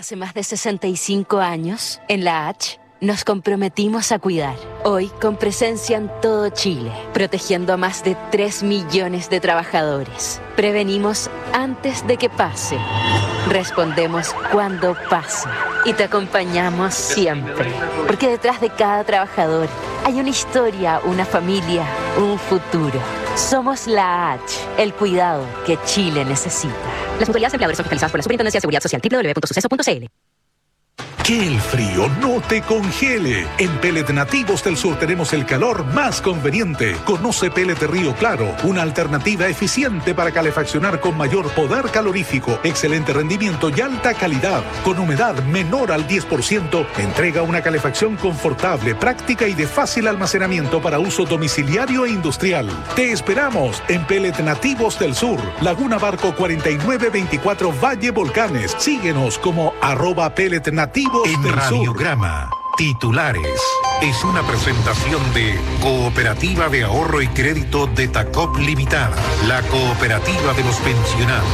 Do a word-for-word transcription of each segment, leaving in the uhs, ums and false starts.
Hace más de sesenta y cinco años, en la H, nos comprometimos a cuidar. Hoy, con presencia en todo Chile, protegiendo a más de tres millones de trabajadores. Prevenimos antes de que pase. Respondemos cuando pase. Y te acompañamos siempre. Porque detrás de cada trabajador hay una historia, una familia, un futuro. Somos la H, el cuidado que Chile necesita. Las mutualidades empleadores son fiscalizadas por la Superintendencia de Seguridad Social, doble u doble u doble u punto suceso punto c l. Que el frío no te congele. En Pellet Nativos del Sur tenemos el calor más conveniente. Conoce Pellet Río Claro, una alternativa eficiente para calefaccionar con mayor poder calorífico, excelente rendimiento y alta calidad. Con humedad menor al diez por ciento, entrega una calefacción confortable, práctica y de fácil almacenamiento para uso domiciliario e industrial. Te esperamos en Pellet Nativos del Sur, Laguna Barco cuarenta y nueve veinticuatro Valle Volcanes. Síguenos como arroba Pellet Nativos. En Radiograma, titulares. Es una presentación de Cooperativa de Ahorro y Crédito de Tacop Limitada, la cooperativa de los pensionados.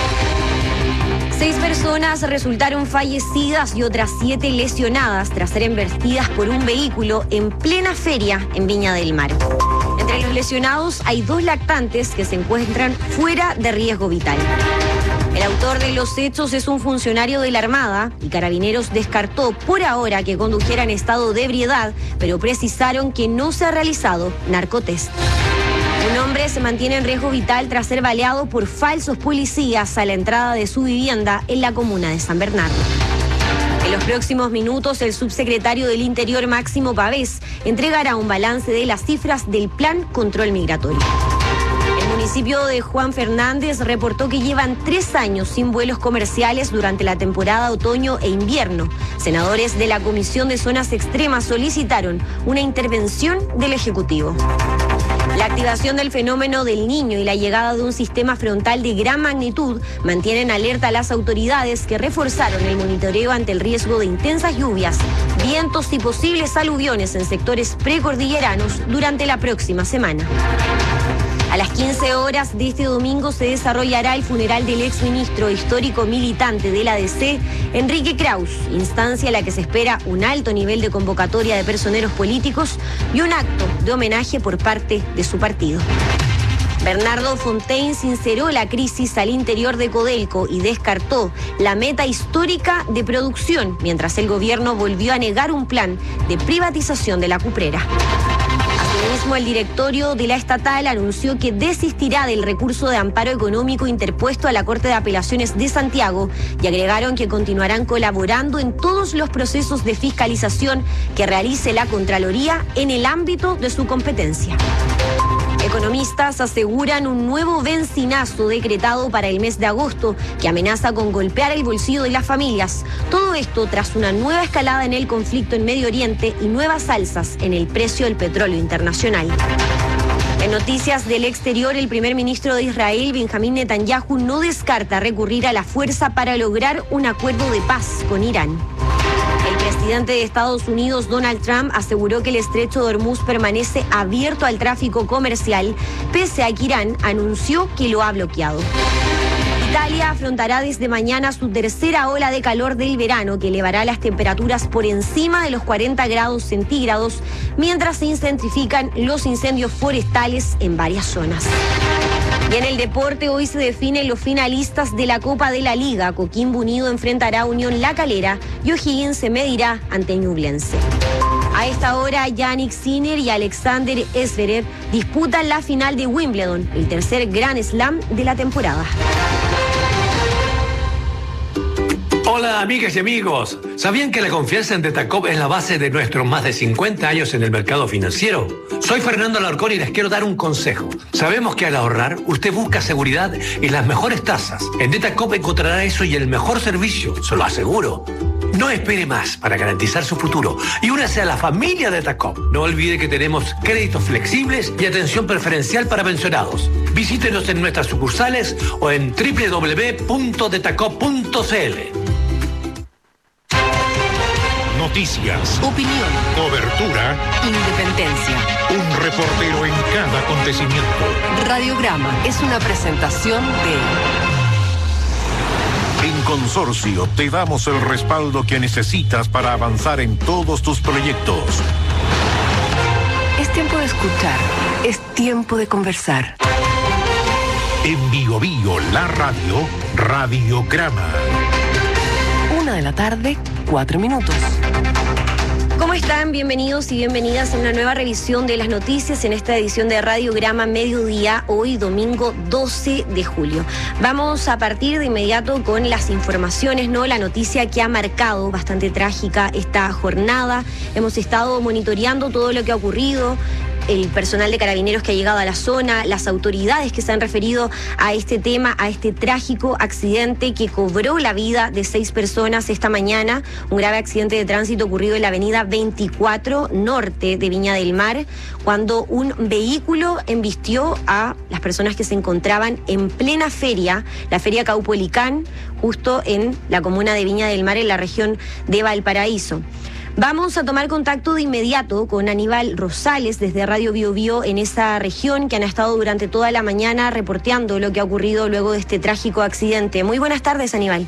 Seis personas resultaron fallecidas y otras siete lesionadas tras ser embestidas por un vehículo en plena feria en Viña del Mar. Entre los lesionados hay dos lactantes que se encuentran fuera de riesgo vital. El autor de los hechos es un funcionario de la Armada y Carabineros descartó por ahora que condujera en estado de ebriedad, pero precisaron que no se ha realizado narcotest. Un hombre se mantiene en riesgo vital tras ser baleado por falsos policías a la entrada de su vivienda en la comuna de San Bernardo. En los próximos minutos, el subsecretario del Interior, Máximo Pavés, entregará un balance de las cifras del Plan Control Migratorio. El municipio de Juan Fernández reportó que llevan tres años sin vuelos comerciales durante la temporada otoño e invierno. Senadores de la Comisión de Zonas Extremas solicitaron una intervención del Ejecutivo. La activación del fenómeno del Niño y la llegada de un sistema frontal de gran magnitud mantienen alerta a las autoridades que reforzaron el monitoreo ante el riesgo de intensas lluvias, vientos y posibles aluviones en sectores precordilleranos durante la próxima semana. A las quince horas de este domingo se desarrollará el funeral del exministro histórico militante de la D C, Enrique Kraus, instancia en la que se espera un alto nivel de convocatoria de personeros políticos y un acto de homenaje por parte de su partido. Bernardo Fontaine sinceró la crisis al interior de Codelco y descartó la meta histórica de producción, mientras el gobierno volvió a negar un plan de privatización de la cuprera. Asimismo, el directorio de la estatal anunció que desistirá del recurso de amparo económico interpuesto a la Corte de Apelaciones de Santiago y agregaron que continuarán colaborando en todos los procesos de fiscalización que realice la Contraloría en el ámbito de su competencia. Economistas aseguran un nuevo bencinazo decretado para el mes de agosto que amenaza con golpear el bolsillo de las familias. Todo esto tras una nueva escalada en el conflicto en Medio Oriente y nuevas alzas en el precio del petróleo internacional. En noticias del exterior, el primer ministro de Israel, Benjamín Netanyahu, no descarta recurrir a la fuerza para lograr un acuerdo de paz con Irán. El presidente de Estados Unidos, Donald Trump, aseguró que el estrecho de Hormuz permanece abierto al tráfico comercial, pese a que Irán anunció que lo ha bloqueado. Italia afrontará desde mañana su tercera ola de calor del verano, que elevará las temperaturas por encima de los cuarenta grados centígrados, mientras se intensifican los incendios forestales en varias zonas. Y en el deporte, hoy se definen los finalistas de la Copa de la Liga. Coquimbo Unido enfrentará a Unión La Calera y O'Higgins se medirá ante Ñublense. A esta hora, Yannick Sinner y Alexander Zverev disputan la final de Wimbledon, el tercer Grand Slam de la temporada. Hola amigas y amigos, ¿sabían que la confianza en Detacop es la base de nuestros más de cincuenta años en el mercado financiero? Soy Fernando Alarcón y les quiero dar un consejo. Sabemos que al ahorrar, usted busca seguridad y las mejores tasas. En Detacop encontrará eso y el mejor servicio, se lo aseguro. No espere más para garantizar su futuro y únase a la familia de Detacop. No olvide que tenemos créditos flexibles y atención preferencial para pensionados. Visítenos en nuestras sucursales o en doble u doble u doble u punto detacop punto c l. Noticias, opinión, cobertura, independencia. Un reportero en cada acontecimiento. Radiograma es una presentación de En Consorcio te damos el respaldo que necesitas para avanzar en todos tus proyectos. Es tiempo de escuchar, es tiempo de conversar. En Bio Bio, la radio, Radiograma. Una de la tarde, cuatro minutos. ¿Cómo están? Bienvenidos y bienvenidas a una nueva revisión de las noticias en esta edición de Radiograma Mediodía, hoy domingo doce de julio. Vamos a partir de inmediato con las informaciones, ¿no? La noticia que ha marcado bastante trágica esta jornada. Hemos estado monitoreando todo lo que ha ocurrido, el personal de carabineros que ha llegado a la zona, las autoridades que se han referido a este tema, a este trágico accidente que cobró la vida de seis personas esta mañana, un grave accidente de tránsito ocurrido en la avenida veinticuatro norte de Viña del Mar, cuando un vehículo embistió a las personas que se encontraban en plena feria, la feria Caupolicán, justo en la comuna de Viña del Mar, en la región de Valparaíso. Vamos a tomar contacto de inmediato con Aníbal Rosales desde Radio Bio Bio en esa región, que han estado durante toda la mañana reporteando lo que ha ocurrido luego de este trágico accidente. Muy buenas tardes, Aníbal.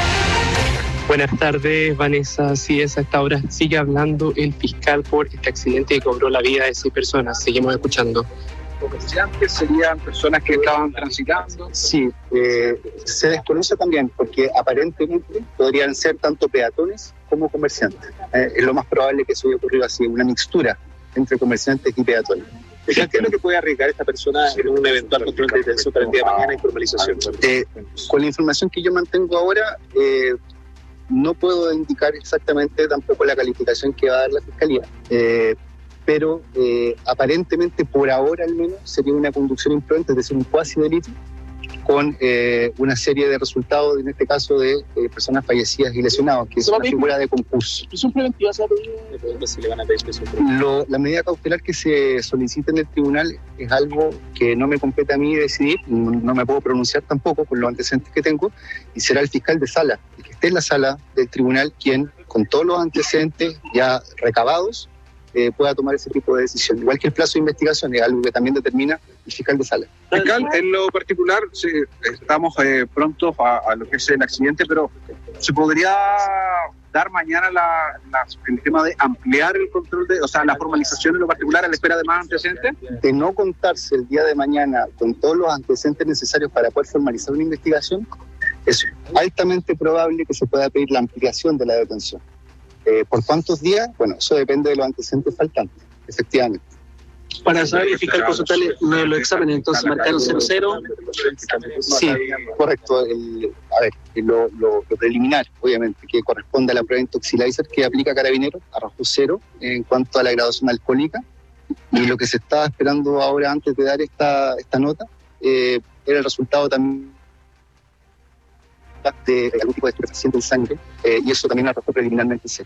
Buenas tardes, Vanessa. Sí, es a esta hora sigue hablando el fiscal por este accidente que cobró la vida de seis personas. Seguimos escuchando. ¿Comerciantes serían personas que estaban transitando? Sí, eh, se desconoce también porque aparentemente podrían ser tanto peatones como comerciantes. Eh, es lo más probable que eso haya ocurrido así, una mixtura entre comerciantes y peatones. ¿Qué es lo que puede arriesgar esta persona en un eventual control de detención para el día de mañana y formalización? Eh, con la información que yo mantengo ahora, eh, no puedo indicar exactamente tampoco la calificación que va a dar la Fiscalía. Eh, pero eh, aparentemente por ahora al menos sería una conducción imprudente, es decir, un cuasi delito con eh, una serie de resultados, en este caso de eh, personas fallecidas y lesionados, que es una figura de concurso. ¿Prisión preventiva se ha pedido? ¿Si le van a pedir prisión preventiva? Lo, la medida cautelar que se solicita en el tribunal es algo que no me compete a mí decidir, no, no me puedo pronunciar tampoco con los antecedentes que tengo, y será el fiscal de sala, el que esté en la sala del tribunal, quien con todos los antecedentes ya recabados, Eh, pueda tomar ese tipo de decisión. Igual que el plazo de investigación es algo que también determina el fiscal de sala. Fiscal, en lo particular, sí, estamos eh, prontos a, a lo que es el accidente, pero ¿se podría dar mañana la, la, el tema de ampliar el control, de, o sea, la formalización en lo particular a la espera de más antecedentes? De no contarse el día de mañana con todos los antecedentes necesarios para poder formalizar una investigación, es altamente probable que se pueda pedir la ampliación de la detención. Eh, ¿Por cuántos días? Bueno, eso depende de los antecedentes faltantes, efectivamente. Para saber, fiscal, consultarle uno de los exámenes, entonces marcaron cero cero. Sí, correcto. El, a ver, lo, lo, lo preliminar, obviamente, que corresponde a la prueba Intoxilizer que aplica Carabineros, arrojó cero en cuanto a la graduación alcohólica. Y lo que se estaba esperando ahora, antes de dar esta, esta nota, eh, era el resultado también de algún tipo de estupefaciente en sangre, eh, y eso también arrojó preliminarmente cero.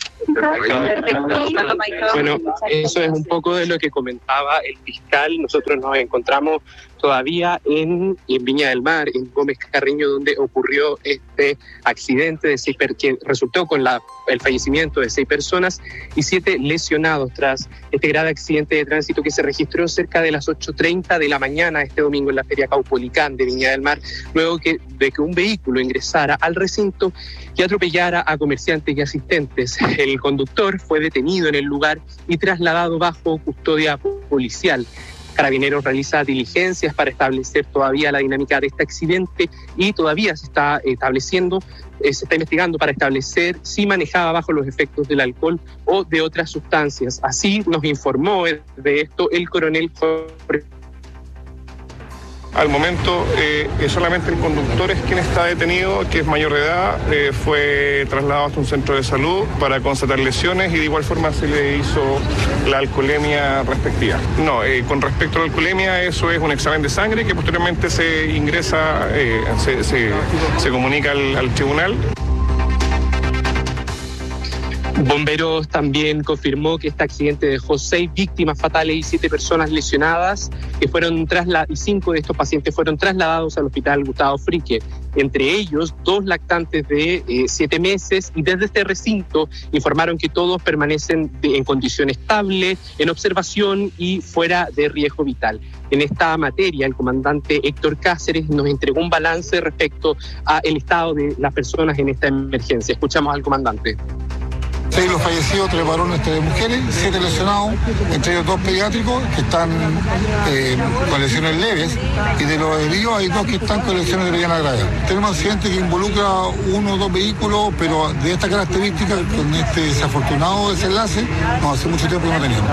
Bueno, eso es un poco de lo que comentaba el fiscal. Nosotros nos encontramos todavía en, en Viña del Mar, en Gómez Carreño, donde ocurrió este accidente de seis per- que resultó con la, el fallecimiento de seis personas y siete lesionados tras este grave accidente de tránsito que se registró cerca de las ocho treinta de la mañana este domingo en la feria Caupolicán de Viña del Mar, luego que, de que un vehículo ingresara al recinto y atropellara a comerciantes y asistentes. El conductor fue detenido en el lugar y trasladado bajo custodia policial. Carabineros realiza diligencias para establecer todavía la dinámica de este accidente y todavía se está estableciendo, eh, se está investigando para establecer si manejaba bajo los efectos del alcohol o de otras sustancias. Así nos informó de esto el coronel Jorge. Al momento, eh, solamente el conductor es quien está detenido, que es mayor de edad, eh, fue trasladado hasta un centro de salud para constatar lesiones y de igual forma se le hizo la alcoholemia respectiva. No, eh, con respecto a la alcoholemia, eso es un examen de sangre que posteriormente se ingresa, eh, se, se, se comunica al, al tribunal. Bomberos también confirmó que este accidente dejó seis víctimas fatales y siete personas lesionadas, que fueron trasla- y cinco de estos pacientes fueron trasladados al hospital Gustavo Fricke. Entre ellos, dos lactantes de eh, siete meses, y desde este recinto informaron que todos permanecen de, en condición estable, en observación y fuera de riesgo vital. En esta materia, el comandante Héctor Cáceres nos entregó un balance respecto al estado de las personas en esta emergencia. Escuchamos al comandante. Seis los fallecidos, tres varones, tres mujeres, siete lesionados, entre ellos dos pediátricos que están eh, con lesiones leves, y de los heridos hay dos que están con lesiones de mediana gravedad. Tenemos accidentes que involucra uno o dos vehículos, pero de esta característica, con este desafortunado desenlace, no, hace mucho tiempo que no teníamos.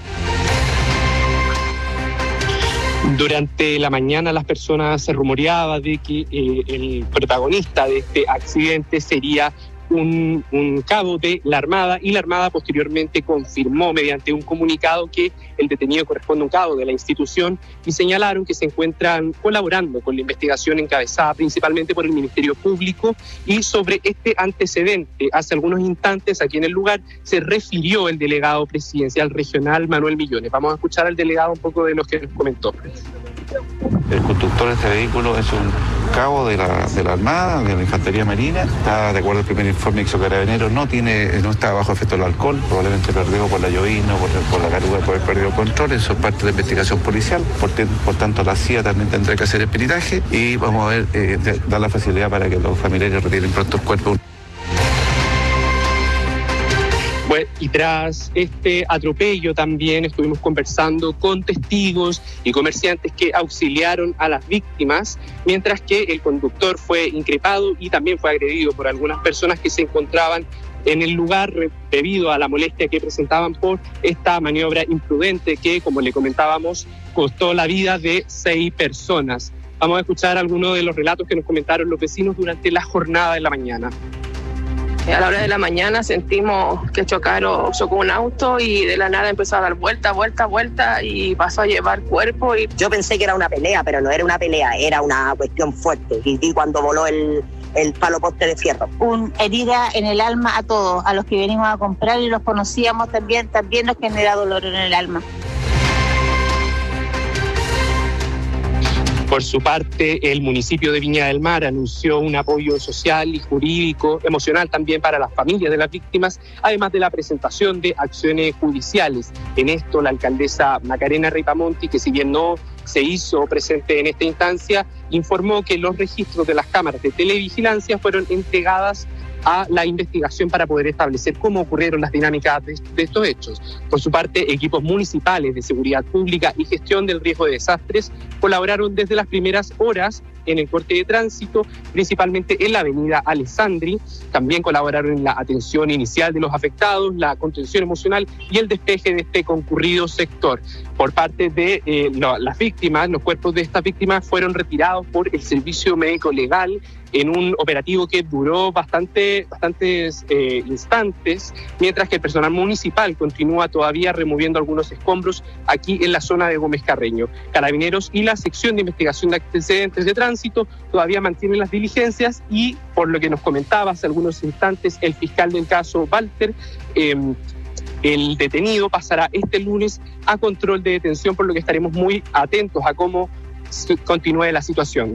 Durante la mañana las personas se rumoreaba de que eh, el protagonista de este accidente sería Un, un cabo de la Armada, y la Armada posteriormente confirmó mediante un comunicado que el detenido corresponde a un cabo de la institución, y señalaron que se encuentran colaborando con la investigación encabezada principalmente por el Ministerio Público. Y sobre este antecedente, hace algunos instantes aquí en el lugar se refirió el delegado presidencial regional Manuel Millones. Vamos a escuchar al delegado un poco de lo que nos comentó. El conductor de este vehículo es un cabo de la, de la Armada, de la Infantería Marina. Está, de acuerdo al primer informe que hizo Carabineros, no tiene, no está bajo efecto del alcohol, probablemente perdió por la llovizna, por, por la caruga de poder perder el control. Eso es parte de la investigación policial. Por, por tanto, la C I A también tendrá que hacer el peritaje, y vamos a ver, eh, dar la facilidad para que los familiares retiren pronto el cuerpo. Bueno, y tras este atropello también estuvimos conversando con testigos y comerciantes que auxiliaron a las víctimas, mientras que el conductor fue increpado y también fue agredido por algunas personas que se encontraban en el lugar debido a la molestia que presentaban por esta maniobra imprudente que, como le comentábamos, costó la vida de seis personas. Vamos a escuchar algunos de los relatos que nos comentaron los vecinos durante la jornada de la mañana. A la hora de la mañana sentimos que chocaron, chocó un auto, y de la nada empezó a dar vuelta, vuelta, vuelta, y pasó a llevar cuerpo. Y yo pensé que era una pelea, pero no era una pelea, era una cuestión fuerte. Y vi cuando voló el, el palo poste de fierro. Una herida en el alma a todos, a los que venimos a comprar y los conocíamos también, también nos genera dolor en el alma. Por su parte, el municipio de Viña del Mar anunció un apoyo social y jurídico, emocional también para las familias de las víctimas, además de la presentación de acciones judiciales. En esto, la alcaldesa Macarena Ripamonti, que si bien no se hizo presente en esta instancia, informó que los registros de las cámaras de televigilancia fueron entregadas a la investigación para poder establecer cómo ocurrieron las dinámicas de, de estos hechos. Por su parte, equipos municipales de seguridad pública y gestión del riesgo de desastres colaboraron desde las primeras horas en el corte de tránsito, principalmente en la avenida Alessandri. También colaboraron en la atención inicial de los afectados, la contención emocional y el despeje de este concurrido sector. Por parte de eh, lo, las víctimas, los cuerpos de estas víctimas fueron retirados por el servicio médico legal en un operativo que duró bastante, bastantes eh, instantes, mientras que el personal municipal continúa todavía removiendo algunos escombros aquí en la zona de Gómez Carreño. Carabineros y la sección de investigación de antecedentes de tránsito todavía mantienen las diligencias, y por lo que nos comentaba hace algunos instantes el fiscal del caso, Walter, eh, el detenido pasará este lunes a control de detención, por lo que estaremos muy atentos a cómo continúe la situación.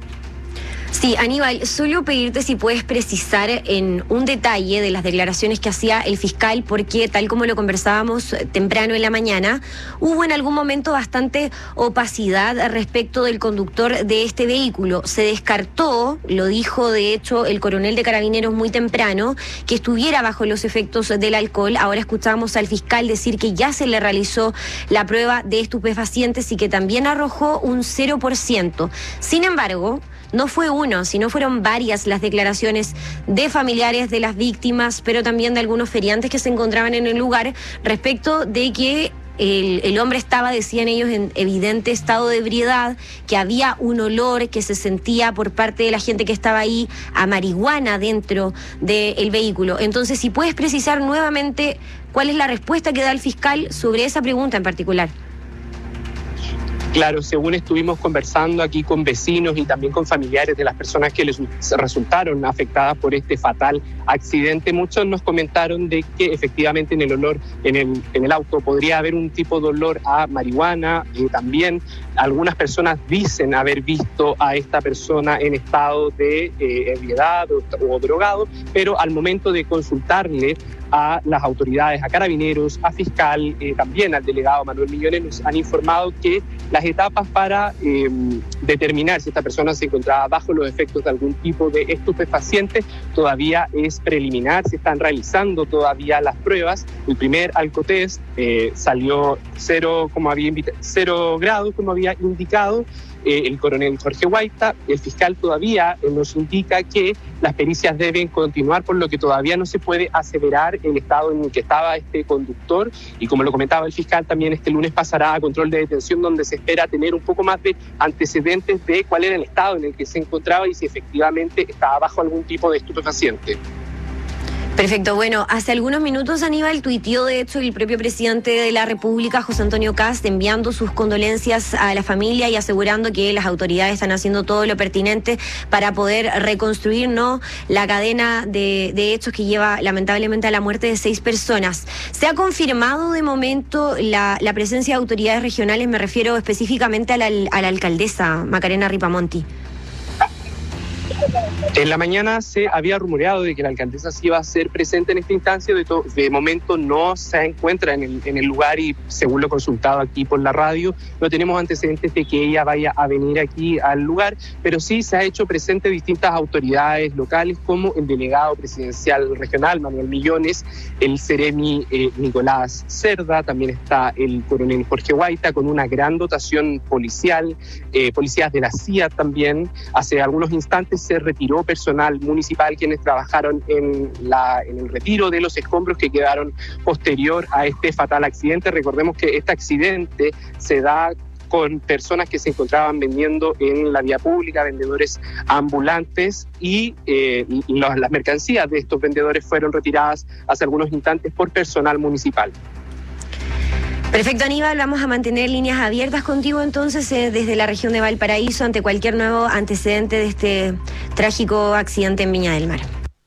Sí, Aníbal, solo pedirte si puedes precisar en un detalle de las declaraciones que hacía el fiscal, porque tal como lo conversábamos temprano en la mañana, hubo en algún momento bastante opacidad respecto del conductor de este vehículo. Se descartó, lo dijo de hecho el coronel de Carabineros muy temprano, que estuviera bajo los efectos del alcohol. Ahora escuchamos al fiscal decir que ya se le realizó la prueba de estupefacientes y que también arrojó un cero por ciento. Sin embargo, no fue uno, sino fueron varias las declaraciones de familiares de las víctimas, pero también de algunos feriantes que se encontraban en el lugar respecto de que el, el hombre estaba, decían ellos, en evidente estado de ebriedad, que había un olor que se sentía por parte de la gente que estaba ahí a marihuana dentro del vehículo. Entonces, si puedes precisar nuevamente cuál es la respuesta que da el fiscal sobre esa pregunta en particular. Claro, según estuvimos conversando aquí con vecinos y también con familiares de las personas que les resultaron afectadas por este fatal accidente, muchos nos comentaron de que efectivamente en el olor, en el, en el auto podría haber un tipo de olor a marihuana. Y también algunas personas dicen haber visto a esta persona en estado de eh, ebriedad o, o drogado, pero al momento de consultarle a las autoridades, a carabineros, a fiscal, eh, también al delegado Manuel Millones, nos han informado que las etapas para eh, determinar si esta persona se encontraba bajo los efectos de algún tipo de estupefaciente todavía es preliminar. Se están realizando todavía las pruebas. El primer alcotest eh, salió cero, como había invita- cero grados, como había indicado eh, el coronel Jorge Guaita. El fiscal todavía eh, nos indica que las pericias deben continuar, por lo que todavía no se puede aseverar el estado en el que estaba este conductor. Y como lo comentaba el fiscal, también este lunes pasará a control de detención, donde se espera tener un poco más de antecedentes de cuál era el estado en el que se encontraba y si efectivamente estaba bajo algún tipo de estupefaciente. Perfecto. Bueno, hace algunos minutos Aníbal tuiteó, de hecho, el propio presidente de la República, José Antonio Kast, enviando sus condolencias a la familia y asegurando que las autoridades están haciendo todo lo pertinente para poder reconstruir, ¿no?, la cadena de, de hechos que lleva lamentablemente a la muerte de seis personas. Se ha confirmado de momento la, la presencia de autoridades regionales, me refiero específicamente a la, a la alcaldesa Macarena Ripamonti. En la mañana se había rumoreado de que la alcaldesa sí iba a ser presente en esta instancia. De, to- de momento no se encuentra en el, en el lugar y, según lo consultado aquí por la radio, no tenemos antecedentes de que ella vaya a venir aquí al lugar, pero sí se ha hecho presente distintas autoridades locales, como el delegado presidencial regional Manuel Millones, el seremi eh, Nicolás Cerda, también está el coronel Jorge Guaita, con una gran dotación policial, eh, policías de la C I A también. Hace algunos instantes se retiró personal municipal quienes trabajaron en, la, en el retiro de los escombros que quedaron posterior a este fatal accidente. Recordemos que este accidente se da con personas que se encontraban vendiendo en la vía pública, vendedores ambulantes, y eh, los, las mercancías de estos vendedores fueron retiradas hace algunos instantes por personal municipal. Perfecto, Aníbal, vamos a mantener líneas abiertas contigo entonces eh, desde la región de Valparaíso ante cualquier nuevo antecedente de este trágico accidente en Viña del Mar.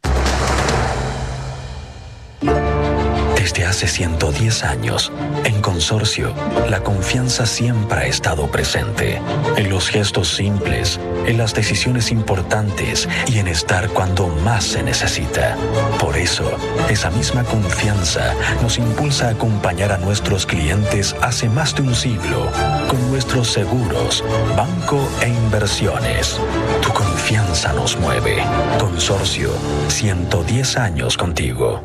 Desde hace ciento diez años, en Consorcio, la confianza siempre ha estado presente. En los gestos simples, en las decisiones importantes y en estar cuando más se necesita. Por eso, esa misma confianza nos impulsa a acompañar a nuestros clientes hace más de un siglo con nuestros seguros, banco e inversiones. Tu confianza nos mueve. Consorcio, ciento diez años contigo.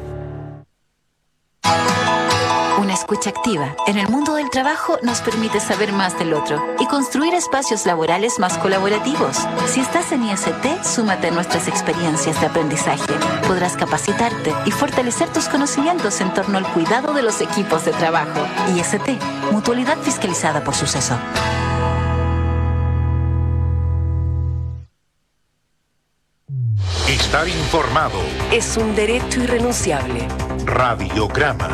Una escucha activa en el mundo del trabajo nos permite saber más del otro y construir espacios laborales más colaborativos. Si estás en I S T, súmate a nuestras experiencias de aprendizaje. Podrás capacitarte y fortalecer tus conocimientos en torno al cuidado de los equipos de trabajo. I S T, Mutualidad Fiscalizada por Suceso. Estar informado es un derecho irrenunciable. Radiograma.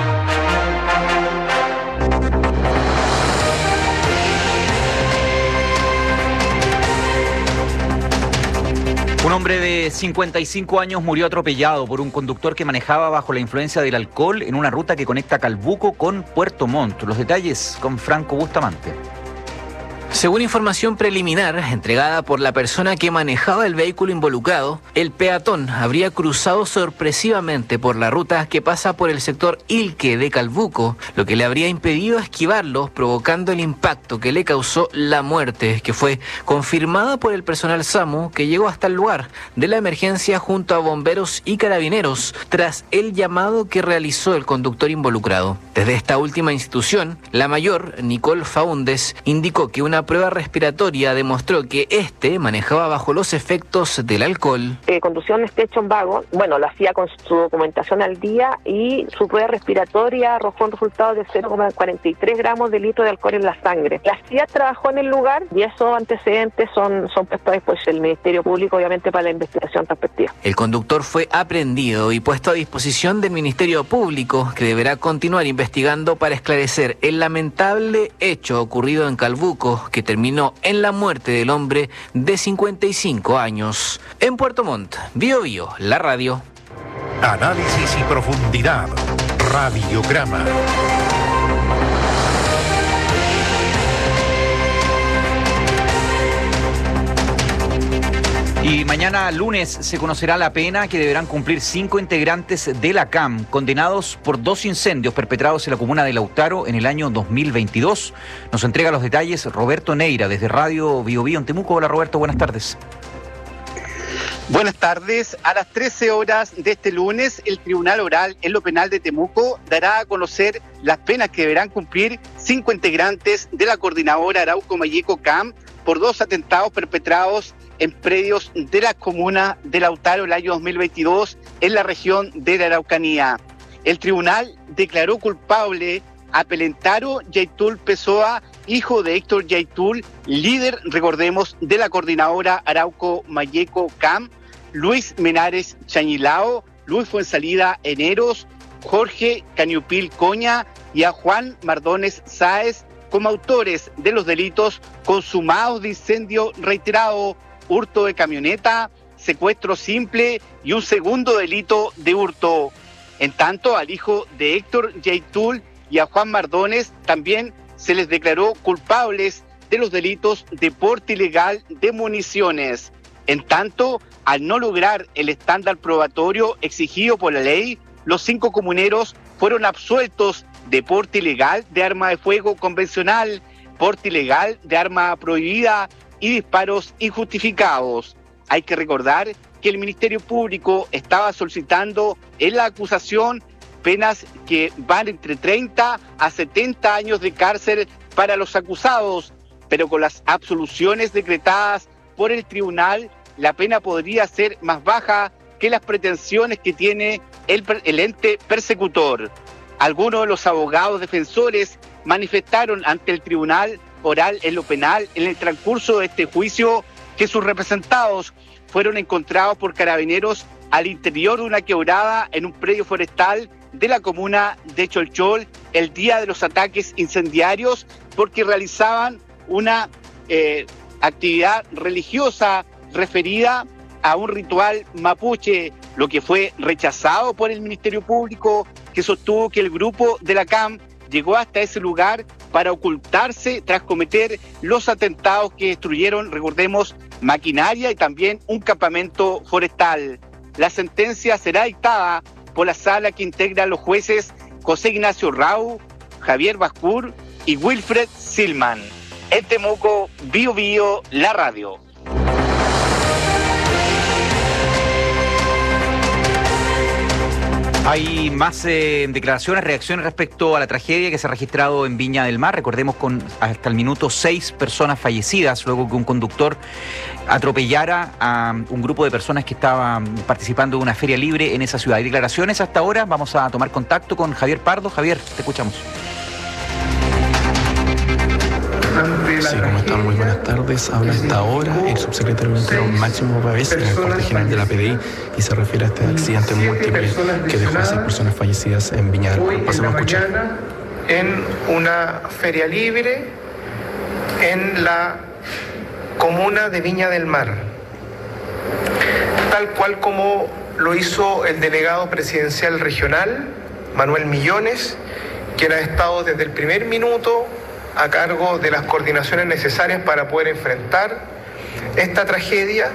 Un hombre de cincuenta y cinco años murió atropellado por un conductor que manejaba bajo la influencia del alcohol en una ruta que conecta Calbuco con Puerto Montt. Los detalles con Franco Bustamante. Según información preliminar entregada por la persona que manejaba el vehículo involucrado, el peatón habría cruzado sorpresivamente por la ruta que pasa por el sector Ilque de Calbuco, lo que le habría impedido esquivarlo, provocando el impacto que le causó la muerte, que fue confirmada por el personal SAMU que llegó hasta el lugar de la emergencia junto a bomberos y carabineros tras el llamado que realizó el conductor involucrado. Desde esta última institución, la mayor, Nicole Faúndez, indicó que una una prueba respiratoria demostró que este manejaba bajo los efectos del alcohol. Eh, conducción este hecho en vago, bueno, lo hacía con su documentación al día y su prueba respiratoria arrojó un resultado de cero coma cuarenta y tres gramos de litro de alcohol en la sangre. La C I A trabajó en el lugar y esos antecedentes son, son puestos a disposición del Ministerio Público, obviamente, para la investigación respectiva. El conductor fue aprehendido y puesto a disposición del Ministerio Público, que deberá continuar investigando para esclarecer el lamentable hecho ocurrido en Calbuco, que terminó en la muerte del hombre de cincuenta y cinco años. En Puerto Montt, Bio Bio, la radio. Análisis y profundidad. Radiograma. Y mañana lunes se conocerá la pena que deberán cumplir cinco integrantes de la C A M, condenados por dos incendios perpetrados en la comuna de Lautaro en el año dos mil veintidós. Nos entrega los detalles Roberto Neira, desde Radio Bio Bio en Temuco. Hola Roberto, buenas tardes. Buenas tardes. A las trece horas de este lunes, el Tribunal Oral en lo Penal de Temuco dará a conocer las penas que deberán cumplir cinco integrantes de la Coordinadora Arauco Mayeco C A M por dos atentados perpetrados en predios de la comuna de Lautaro el año dos mil veintidós en la región de la Araucanía. El tribunal declaró culpable a Pelentaro Yaitul Pessoa, hijo de Héctor Yaitul, líder, recordemos, de la Coordinadora Arauco Mayeco C A M, Luis Menares Chañilao, Luis Fuensalida Eneros, Jorge Caniupil Coña y a Juan Mardones Sáez como autores de los delitos consumados de incendio reiterado, hurto de camioneta, secuestro simple y un segundo delito de hurto. En tanto, al hijo de Héctor Yaitul y a Juan Mardones también se les declaró culpables de los delitos de porte ilegal de municiones. En tanto, al no lograr el estándar probatorio exigido por la ley, los cinco comuneros fueron absueltos de porte ilegal de arma de fuego convencional, porte ilegal de arma prohibida y disparos injustificados. Hay que recordar que el Ministerio Público estaba solicitando en la acusación penas que van entre treinta a setenta años de cárcel para los acusados, pero con las absoluciones decretadas por el tribunal, la pena podría ser más baja que las pretensiones que tiene el, el ente persecutor. Algunos de los abogados defensores manifestaron ante el Tribunal Oral en lo Penal en el transcurso de este juicio que sus representados fueron encontrados por carabineros al interior de una quebrada en un predio forestal de la comuna de Cholchol el día de los ataques incendiarios porque realizaban una eh, actividad religiosa referida a un ritual mapuche, lo que fue rechazado por el Ministerio Público, que sostuvo que el grupo de la C A M llegó hasta ese lugar para ocultarse tras cometer los atentados que destruyeron, recordemos, maquinaria y también un campamento forestal. La sentencia será dictada por la sala que integra a los jueces José Ignacio Rau, Javier Bascur y Wilfred Silman. En Temuco, Bio Bio, la radio. Hay más eh, declaraciones, reacciones respecto a la tragedia que se ha registrado en Viña del Mar. Recordemos con hasta el minuto seis personas fallecidas luego que un conductor atropellara a un grupo de personas que estaban participando de una feria libre en esa ciudad. Hay declaraciones hasta ahora. Vamos a tomar contacto con Javier Pardo. Javier, te escuchamos. Sí, ¿cómo están? Muy buenas tardes. Habla hasta ahora el subsecretario de Interior Máximo Pavés en el cuartel general de la P D I y se refiere a este accidente múltiple que dejó a seis personas fallecidas en Viña del Mar. Pasemos a escuchar. En una feria libre en la comuna de Viña del Mar, tal cual como lo hizo el delegado presidencial regional, Manuel Millones, quien ha estado desde el primer minuto a cargo de las coordinaciones necesarias para poder enfrentar esta tragedia.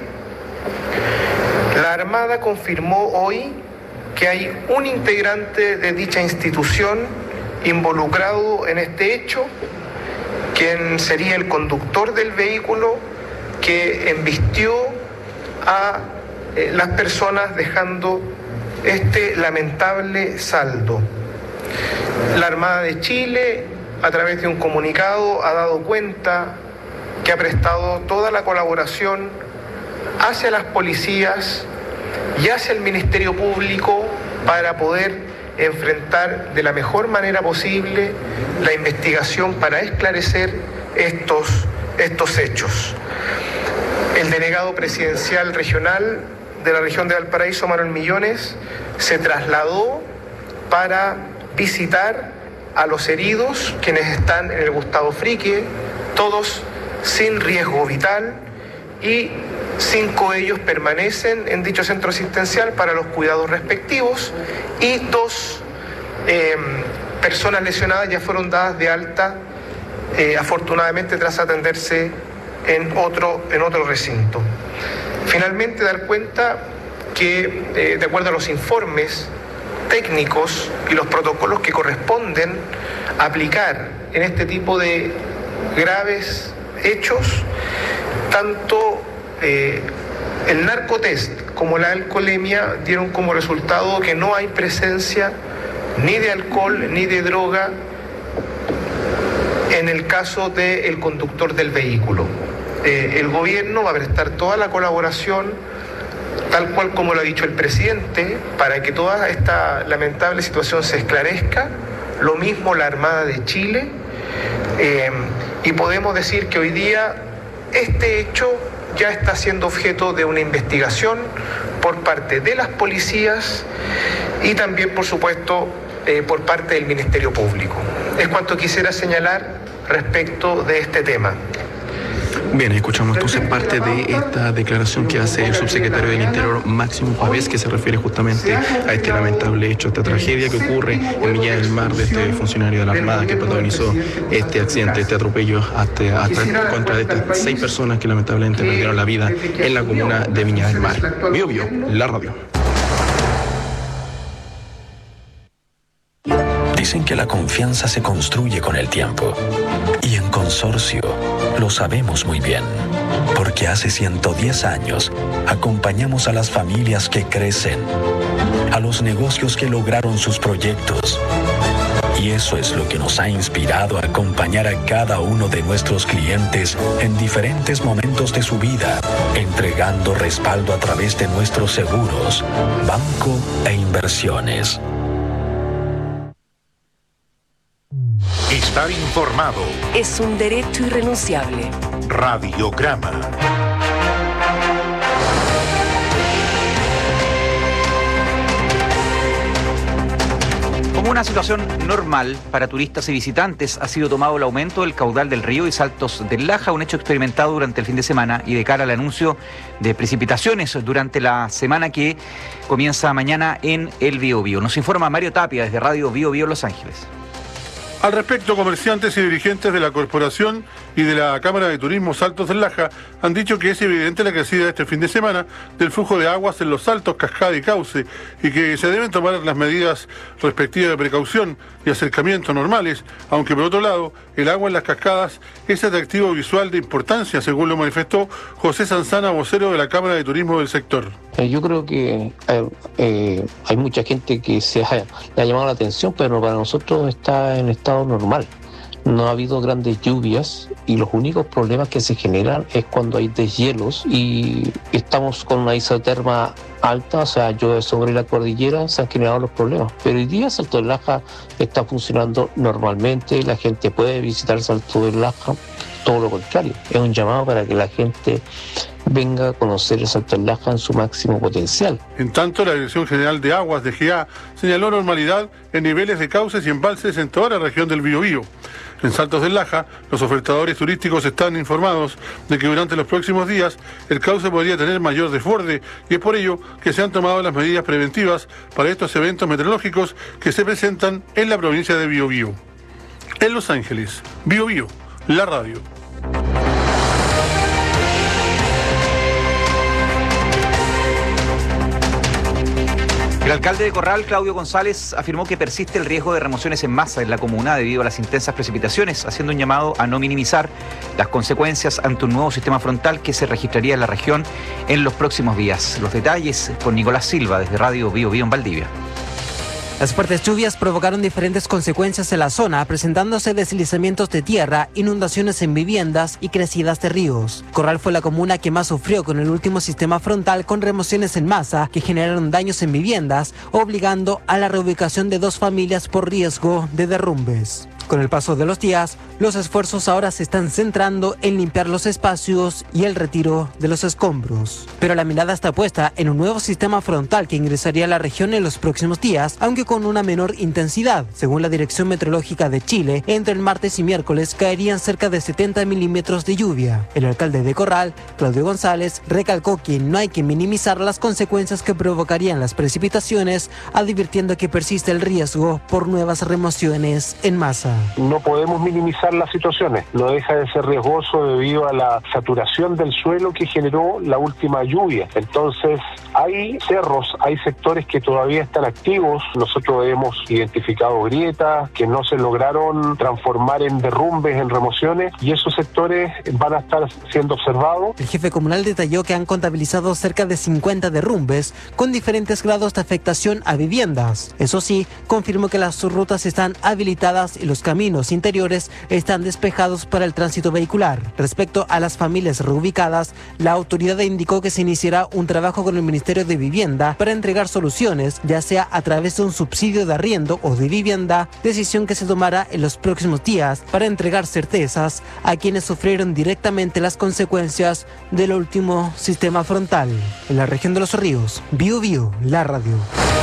La Armada confirmó hoy que hay un integrante de dicha institución involucrado en este hecho, quien sería el conductor del vehículo que embistió a eh, las personas dejando este lamentable saldo. La Armada de Chile, a través de un comunicado, ha dado cuenta que ha prestado toda la colaboración hacia las policías y hacia el Ministerio Público para poder enfrentar de la mejor manera posible la investigación para esclarecer estos, estos hechos. El delegado presidencial regional de la región de Valparaíso, Manuel Millones, se trasladó para visitar a los heridos, quienes están en el Gustavo Frique, todos sin riesgo vital, y cinco de ellos permanecen en dicho centro asistencial para los cuidados respectivos, y dos eh, personas lesionadas ya fueron dadas de alta, eh, afortunadamente tras atenderse en otro, en otro recinto. Finalmente, dar cuenta que, eh, de acuerdo a los informes técnicos y los protocolos que corresponden aplicar en este tipo de graves hechos, tanto eh, el narcotest como la alcoholemia dieron como resultado que no hay presencia ni de alcohol ni de droga en el caso del conductor del vehículo. Eh, el gobierno va a prestar toda la colaboración, tal cual como lo ha dicho el presidente, para que toda esta lamentable situación se esclarezca. Lo mismo la Armada de Chile. Eh, y podemos decir que hoy día este hecho ya está siendo objeto de una investigación por parte de las policías y también, por supuesto, eh, por parte del Ministerio Público. Es cuanto quisiera señalar respecto de este tema. Bien, escuchamos entonces parte de esta declaración que hace el subsecretario del Interior, Máximo Pavés, que se refiere justamente a este lamentable hecho, esta tragedia que ocurre en Viña del Mar de este funcionario de la Armada que protagonizó este accidente, este atropello hasta, hasta contra de estas seis personas que lamentablemente perdieron la vida en la comuna de Viña del Mar. Bio Bio, la radio. Dicen que la confianza se construye con el tiempo. Y en Consorcio lo sabemos muy bien. Porque hace ciento diez años acompañamos a las familias que crecen, a los negocios que lograron sus proyectos. Y eso es lo que nos ha inspirado a acompañar a cada uno de nuestros clientes en diferentes momentos de su vida, entregando respaldo a través de nuestros seguros, banco e inversiones. Estar informado es un derecho irrenunciable. Radiograma. Como una situación normal para turistas y visitantes, ha sido tomado el aumento del caudal del río y Saltos del Laja, un hecho experimentado durante el fin de semana y de cara al anuncio de precipitaciones durante la semana que comienza mañana en el Bío Bío. Nos informa Mario Tapia desde Radio Bío Bío Los Ángeles. Al respecto, comerciantes y dirigentes de la Corporación y de la Cámara de Turismo Saltos del Laja han dicho que es evidente la crecida este fin de semana del flujo de aguas en los saltos, cascada y cauce, y que se deben tomar las medidas respectivas de precaución y acercamiento normales, aunque por otro lado, el agua en las cascadas es atractivo visual de importancia, según lo manifestó José Sanzana, vocero de la Cámara de Turismo del sector. Yo creo que eh, eh, hay mucha gente que se ha, le ha llamado la atención, pero para nosotros está en estado normal. No ha habido grandes lluvias y los únicos problemas que se generan es cuando hay deshielos y estamos con una isoterma alta, o sea, llueve sobre la cordillera, se han generado los problemas. Pero hoy día Salto del Laja está funcionando normalmente, la gente puede visitar Salto del Laja, todo lo contrario, es un llamado para que la gente venga a conocer el Salto del Laja en su máximo potencial. En tanto, la Dirección General de Aguas de G A señaló normalidad en niveles de cauces y embalses en toda la región del Biobío. En Saltos del Laja, los ofertadores turísticos están informados de que durante los próximos días el cauce podría tener mayor desborde y es por ello que se han tomado las medidas preventivas para estos eventos meteorológicos que se presentan en la provincia de Biobío. En Los Ángeles, Biobío, la radio. El alcalde de Corral, Claudio González, afirmó que persiste el riesgo de remociones en masa en la comuna debido a las intensas precipitaciones, haciendo un llamado a no minimizar las consecuencias ante un nuevo sistema frontal que se registraría en la región en los próximos días. Los detalles con Nicolás Silva desde Radio Bío Bío en Valdivia. Las fuertes lluvias provocaron diferentes consecuencias en la zona, presentándose deslizamientos de tierra, inundaciones en viviendas y crecidas de ríos. Corral fue la comuna que más sufrió con el último sistema frontal con remociones en masa que generaron daños en viviendas, obligando a la reubicación de dos familias por riesgo de derrumbes. Con el paso de los días, los esfuerzos ahora se están centrando en limpiar los espacios y el retiro de los escombros. Pero la mirada está puesta en un nuevo sistema frontal que ingresaría a la región en los próximos días, aunque con una menor intensidad. Según la Dirección Meteorológica de Chile, entre el martes y miércoles caerían cerca de setenta milímetros de lluvia. El alcalde de Corral, Claudio González, recalcó que no hay que minimizar las consecuencias que provocarían las precipitaciones, advirtiendo que persiste el riesgo por nuevas remociones en masa. No podemos minimizar las situaciones, no deja de ser riesgoso debido a la saturación del suelo que generó la última lluvia. Entonces, hay cerros, hay sectores que todavía están activos. Nosotros hemos identificado grietas que no se lograron transformar en derrumbes, en remociones, y esos sectores van a estar siendo observados. El jefe comunal detalló que han contabilizado cerca de cincuenta derrumbes con diferentes grados de afectación a viviendas. Eso sí, confirmó que las rutas están habilitadas y los caminos interiores están despejados para el tránsito vehicular. Respecto a las familias reubicadas, la autoridad indicó que se iniciará un trabajo con el Ministerio de Vivienda para entregar soluciones, ya sea a través de un subsidio de arriendo o de vivienda, decisión que se tomará en los próximos días para entregar certezas a quienes sufrieron directamente las consecuencias del último sistema frontal. En la región de Los Ríos, Bio Bio, la radio.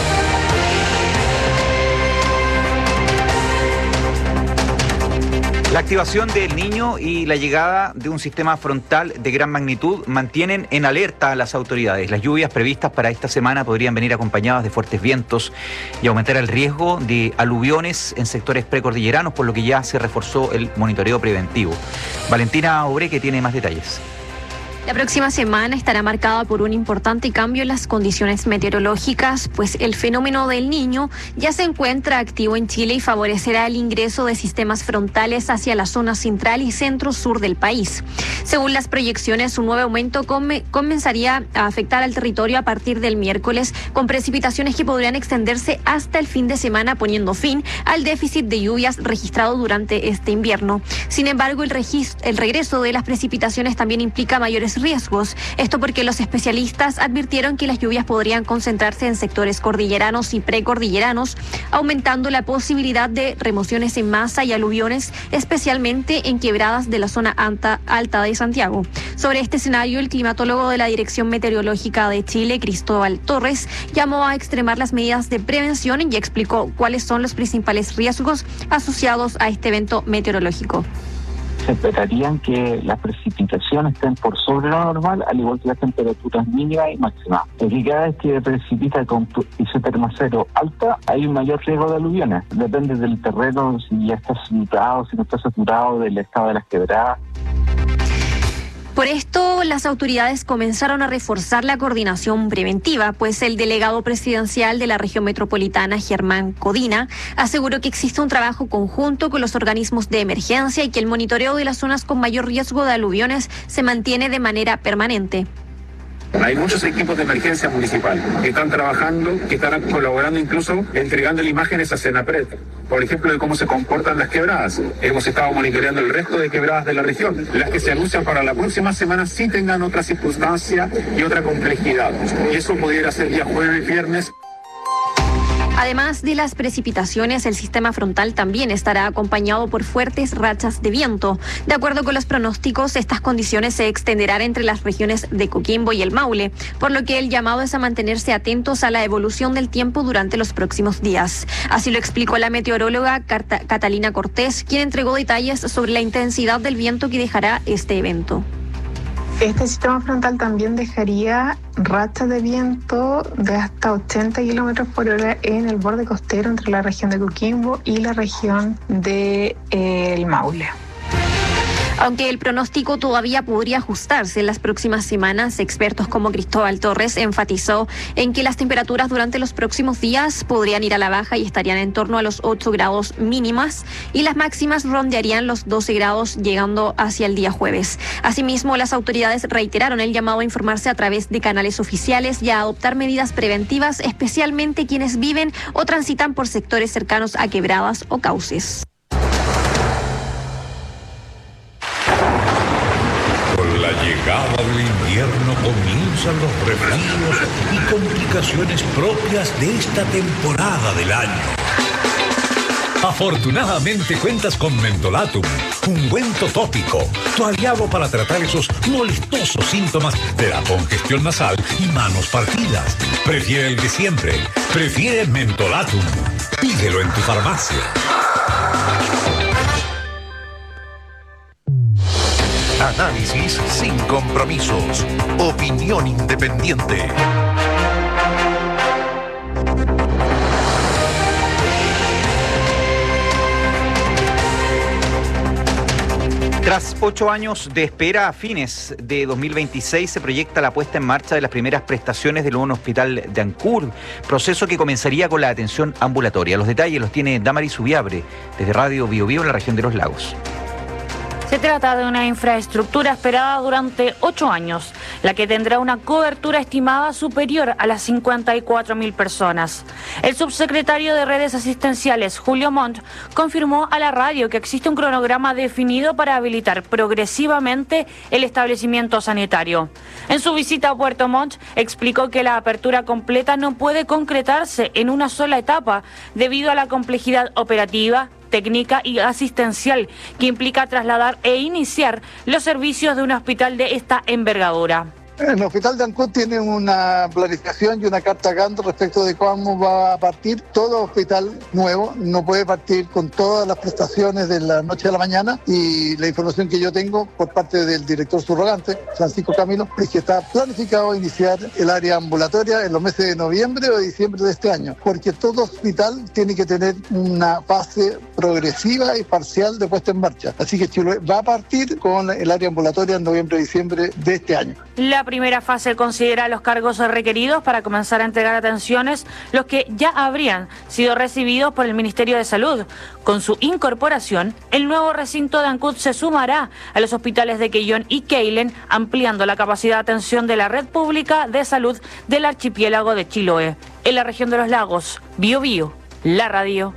La activación del Niño y la llegada de un sistema frontal de gran magnitud mantienen en alerta a las autoridades. Las lluvias previstas para esta semana podrían venir acompañadas de fuertes vientos y aumentar el riesgo de aluviones en sectores precordilleranos, por lo que ya se reforzó el monitoreo preventivo. Valentina Obreque tiene más detalles. La próxima semana estará marcada por un importante cambio en las condiciones meteorológicas, pues el fenómeno del Niño ya se encuentra activo en Chile y favorecerá el ingreso de sistemas frontales hacia la zona central y centro-sur del país. Según las proyecciones, un nuevo aumento come- comenzaría a afectar al territorio a partir del miércoles, con precipitaciones que podrían extenderse hasta el fin de semana, poniendo fin al déficit de lluvias registrado durante este invierno. Sin embargo, el, regist- el regreso de las precipitaciones también implica mayores riesgos. Esto porque los especialistas advirtieron que las lluvias podrían concentrarse en sectores cordilleranos y precordilleranos, aumentando la posibilidad de remociones en masa y aluviones, especialmente en quebradas de la zona alta, alta de Santiago. Sobre este escenario, el climatólogo de la Dirección Meteorológica de Chile, Cristóbal Torres, llamó a extremar las medidas de prevención y explicó cuáles son los principales riesgos asociados a este evento meteorológico. Se esperarían que las precipitaciones estén por sobre lo normal, al igual que las temperaturas mínimas y máximas. Porque cada vez que precipita con isóterma cero alta, hay un mayor riesgo de aluviones. Depende del terreno, si ya está saturado, si no está saturado, del estado de las quebradas. Por esto, las autoridades comenzaron a reforzar la coordinación preventiva, pues el delegado presidencial de la región metropolitana, Germán Codina, aseguró que existe un trabajo conjunto con los organismos de emergencia y que el monitoreo de las zonas con mayor riesgo de aluviones se mantiene de manera permanente. Hay muchos equipos de emergencia municipal que están trabajando, que están colaborando, incluso entregando imágenes a Senapred, por ejemplo, de cómo se comportan las quebradas. Hemos estado monitoreando el resto de quebradas de la región. Las que se anuncian para la próxima semana sí tengan otra circunstancia y otra complejidad. Y eso pudiera ser día jueves, viernes. Además de las precipitaciones, el sistema frontal también estará acompañado por fuertes rachas de viento. De acuerdo con los pronósticos, estas condiciones se extenderán entre las regiones de Coquimbo y el Maule, por lo que el llamado es a mantenerse atentos a la evolución del tiempo durante los próximos días. Así lo explicó la meteoróloga Carta- Catalina Cortés, quien entregó detalles sobre la intensidad del viento que dejará este evento. Este sistema frontal también dejaría rachas de viento de hasta ochenta kilómetros por hora en el borde costero entre la región de Coquimbo y la región del Maule. Aunque el pronóstico todavía podría ajustarse en las próximas semanas, expertos como Cristóbal Torres enfatizó en que las temperaturas durante los próximos días podrían ir a la baja y estarían en torno a los ocho grados mínimas y las máximas rondearían los doce grados llegando hacia el día jueves. Asimismo, las autoridades reiteraron el llamado a informarse a través de canales oficiales y a adoptar medidas preventivas, especialmente quienes viven o transitan por sectores cercanos a quebradas o cauces. Con la llegada del invierno comienzan los resfríos y complicaciones propias de esta temporada del año. Afortunadamente cuentas con Mentolatum, ungüento tópico, tu aliado para tratar esos molestosos síntomas de la congestión nasal y manos partidas. Prefiere el de siempre, prefiere Mentolatum. Pídelo en tu farmacia. Análisis sin compromisos. Opinión independiente. Tras ocho años de espera, a fines de dos mil veintiséis se proyecta la puesta en marcha de las primeras prestaciones del nuevo hospital de Ancud, proceso que comenzaría con la atención ambulatoria. Los detalles los tiene Damaris Subiabre, desde Radio Bio Bio en la región de Los Lagos. Se trata de una infraestructura esperada durante ocho años, la que tendrá una cobertura estimada superior a las cincuenta y cuatro mil personas. El subsecretario de Redes Asistenciales, Julio Montt, confirmó a la radio que existe un cronograma definido para habilitar progresivamente el establecimiento sanitario. En su visita a Puerto Montt, explicó que la apertura completa no puede concretarse en una sola etapa debido a la complejidad operativa, técnica y asistencial que implica trasladar e iniciar los servicios de un hospital de esta envergadura. El hospital de Ancud tiene una planificación y una carta Gantt respecto de cómo va a partir. Todo hospital nuevo no puede partir con todas las prestaciones de la noche a la mañana, y la información que yo tengo por parte del director subrogante, Francisco Camilo, es que está planificado iniciar el área ambulatoria en los meses de noviembre o diciembre de este año, porque todo hospital tiene que tener una fase progresiva y parcial de puesta en marcha. Así que Chiloé va a partir con el área ambulatoria en noviembre o diciembre de este año. La primera fase considera los cargos requeridos para comenzar a entregar atenciones, los que ya habrían sido recibidos por el Ministerio de Salud. Con su incorporación, el nuevo recinto de Ancud se sumará a los hospitales de Quellón y Keilen, ampliando la capacidad de atención de la red pública de salud del archipiélago de Chiloé. En la región de Los Lagos, Bio Bio, la radio.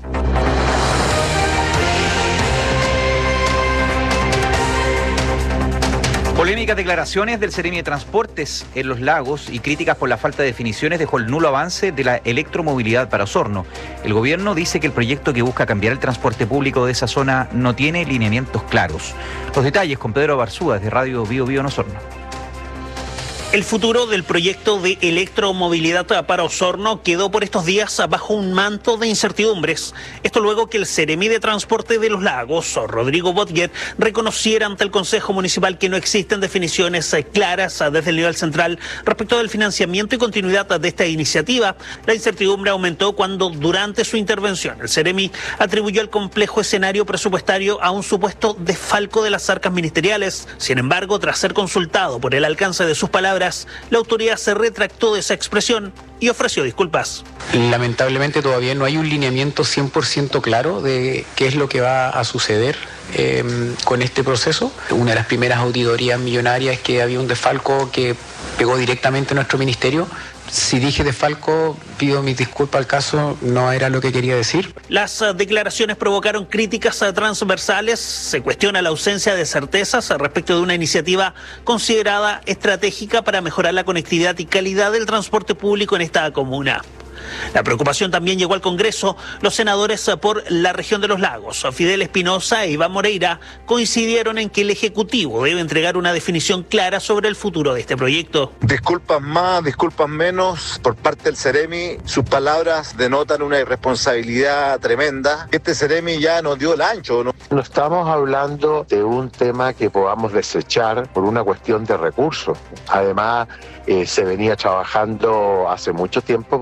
Polémicas declaraciones del Seremi de Transportes en Los Lagos y críticas por la falta de definiciones dejó el nulo avance de la electromovilidad para Osorno. El gobierno dice que el proyecto que busca cambiar el transporte público de esa zona no tiene lineamientos claros. Los detalles con Pedro Barzúa desde Radio Bio Bio en Osorno. El futuro del proyecto de electromovilidad para Osorno quedó por estos días bajo un manto de incertidumbres. Esto luego que el Seremi de Transporte de Los Lagos, Rodrigo Botguet, reconociera ante el Consejo Municipal que no existen definiciones claras desde el nivel central respecto del financiamiento y continuidad de esta iniciativa. La incertidumbre aumentó cuando durante su intervención el Seremi atribuyó el complejo escenario presupuestario a un supuesto desfalco de las arcas ministeriales. Sin embargo, tras ser consultado por el alcance de sus palabras, la autoridad se retractó de esa expresión y ofreció disculpas. Lamentablemente todavía no hay un lineamiento cien por ciento claro de qué es lo que va a suceder eh, con este proceso. Una de las primeras auditorías millonarias es que había un desfalco que pegó directamente a nuestro ministerio. Si dije desfalco, pido mis disculpas al caso, no era lo que quería decir. Las uh, declaraciones provocaron críticas uh, transversales. Se cuestiona la ausencia de certezas uh, respecto de una iniciativa considerada estratégica para mejorar la conectividad y calidad del transporte público en esta comuna. La preocupación también llegó al Congreso. Los senadores por la región de Los Lagos, Fidel Espinosa e Iván Moreira, coincidieron en que el Ejecutivo debe entregar una definición clara sobre el futuro de este proyecto. Disculpas más, disculpas menos por parte del Seremi. Sus palabras denotan una irresponsabilidad tremenda. Este Seremi ya nos dio el ancho, ¿no? No estamos hablando de un tema que podamos desechar por una cuestión de recursos. Además, eh, se venía trabajando hace mucho tiempo por este proyecto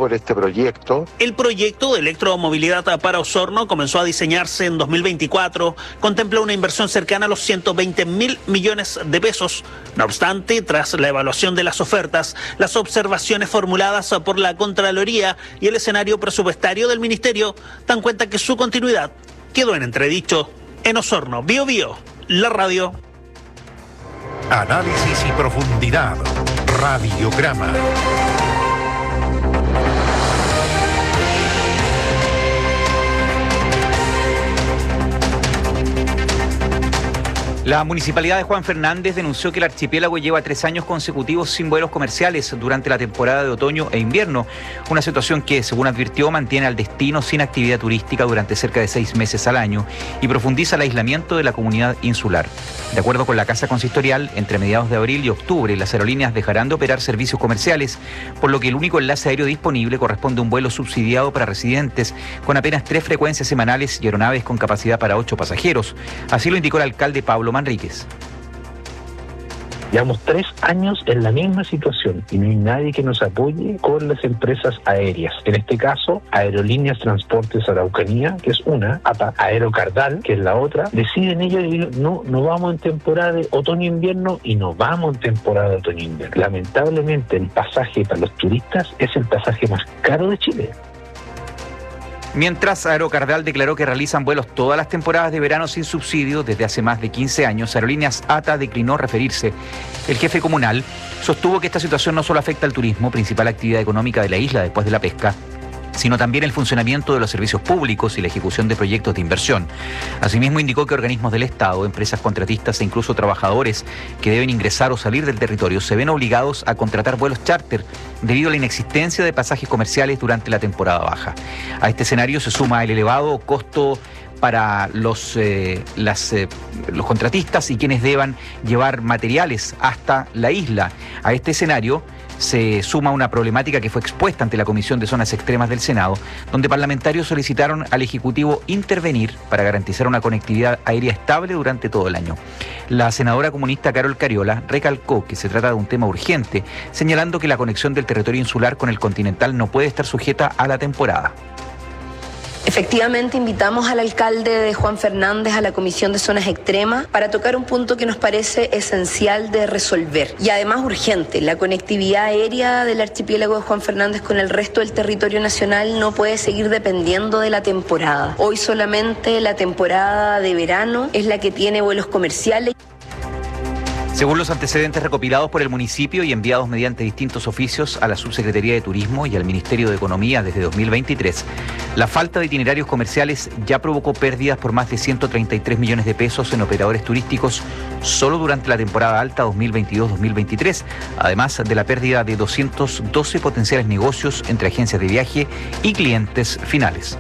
proyecto. El proyecto de electromovilidad para Osorno comenzó a diseñarse en dos mil veinticuatro. Contempla una inversión cercana a los ciento veinte mil millones de pesos. No obstante, tras la evaluación de las ofertas, las observaciones formuladas por la Contraloría y el escenario presupuestario del Ministerio dan cuenta que su continuidad quedó en entredicho. En Osorno, Bío Bío, la radio. Análisis y profundidad. Radiograma. La municipalidad de Juan Fernández denunció que el archipiélago lleva tres años consecutivos sin vuelos comerciales durante la temporada de otoño e invierno, una situación que, según advirtió, mantiene al destino sin actividad turística durante cerca de seis meses al año y profundiza el aislamiento de la comunidad insular. De acuerdo con la Casa Consistorial, entre mediados de abril y octubre las aerolíneas dejarán de operar servicios comerciales, por lo que el único enlace aéreo disponible corresponde a un vuelo subsidiado para residentes, con apenas tres frecuencias semanales y aeronaves con capacidad para ocho pasajeros. Así lo indicó el alcalde Pablo Manríquez. Llevamos tres años en la misma situación y no hay nadie que nos apoye con las empresas aéreas. En este caso, Aerolíneas Transportes Araucanía, que es una, A T A, Aerocardal, que es la otra, deciden ellos y dicen, no, no vamos en temporada de otoño-invierno y no vamos en temporada de otoño-invierno. Lamentablemente, el pasaje para los turistas es el pasaje más caro de Chile. Mientras Aerocardal declaró que realizan vuelos todas las temporadas de verano sin subsidio desde hace más de quince años, Aerolíneas A T A declinó referirse. El jefe comunal sostuvo que esta situación no solo afecta al turismo, principal actividad económica de la isla después de la pesca, sino también el funcionamiento de los servicios públicos y la ejecución de proyectos de inversión. Asimismo, indicó que organismos del Estado, empresas contratistas e incluso trabajadores que deben ingresar o salir del territorio se ven obligados a contratar vuelos charter debido a la inexistencia de pasajes comerciales durante la temporada baja. A este escenario se suma el elevado costo para los, eh, las, eh, los contratistas y quienes deban llevar materiales hasta la isla. A este escenario se suma una problemática que fue expuesta ante la Comisión de Zonas Extremas del Senado, donde parlamentarios solicitaron al Ejecutivo intervenir para garantizar una conectividad aérea estable durante todo el año. La senadora comunista Carol Cariola recalcó que se trata de un tema urgente, señalando que la conexión del territorio insular con el continental no puede estar sujeta a la temporada. Efectivamente, invitamos al alcalde de Juan Fernández a la Comisión de Zonas Extremas para tocar un punto que nos parece esencial de resolver y además urgente. La conectividad aérea del archipiélago de Juan Fernández con el resto del territorio nacional no puede seguir dependiendo de la temporada. Hoy solamente la temporada de verano es la que tiene vuelos comerciales. Según los antecedentes recopilados por el municipio y enviados mediante distintos oficios a la Subsecretaría de Turismo y al Ministerio de Economía desde dos mil veintitrés, la falta de itinerarios comerciales ya provocó pérdidas por más de ciento treinta y tres millones de pesos en operadores turísticos solo durante la temporada alta dos mil veintidós dos mil veintitrés, además de la pérdida de doscientos doce potenciales negocios entre agencias de viaje y clientes finales.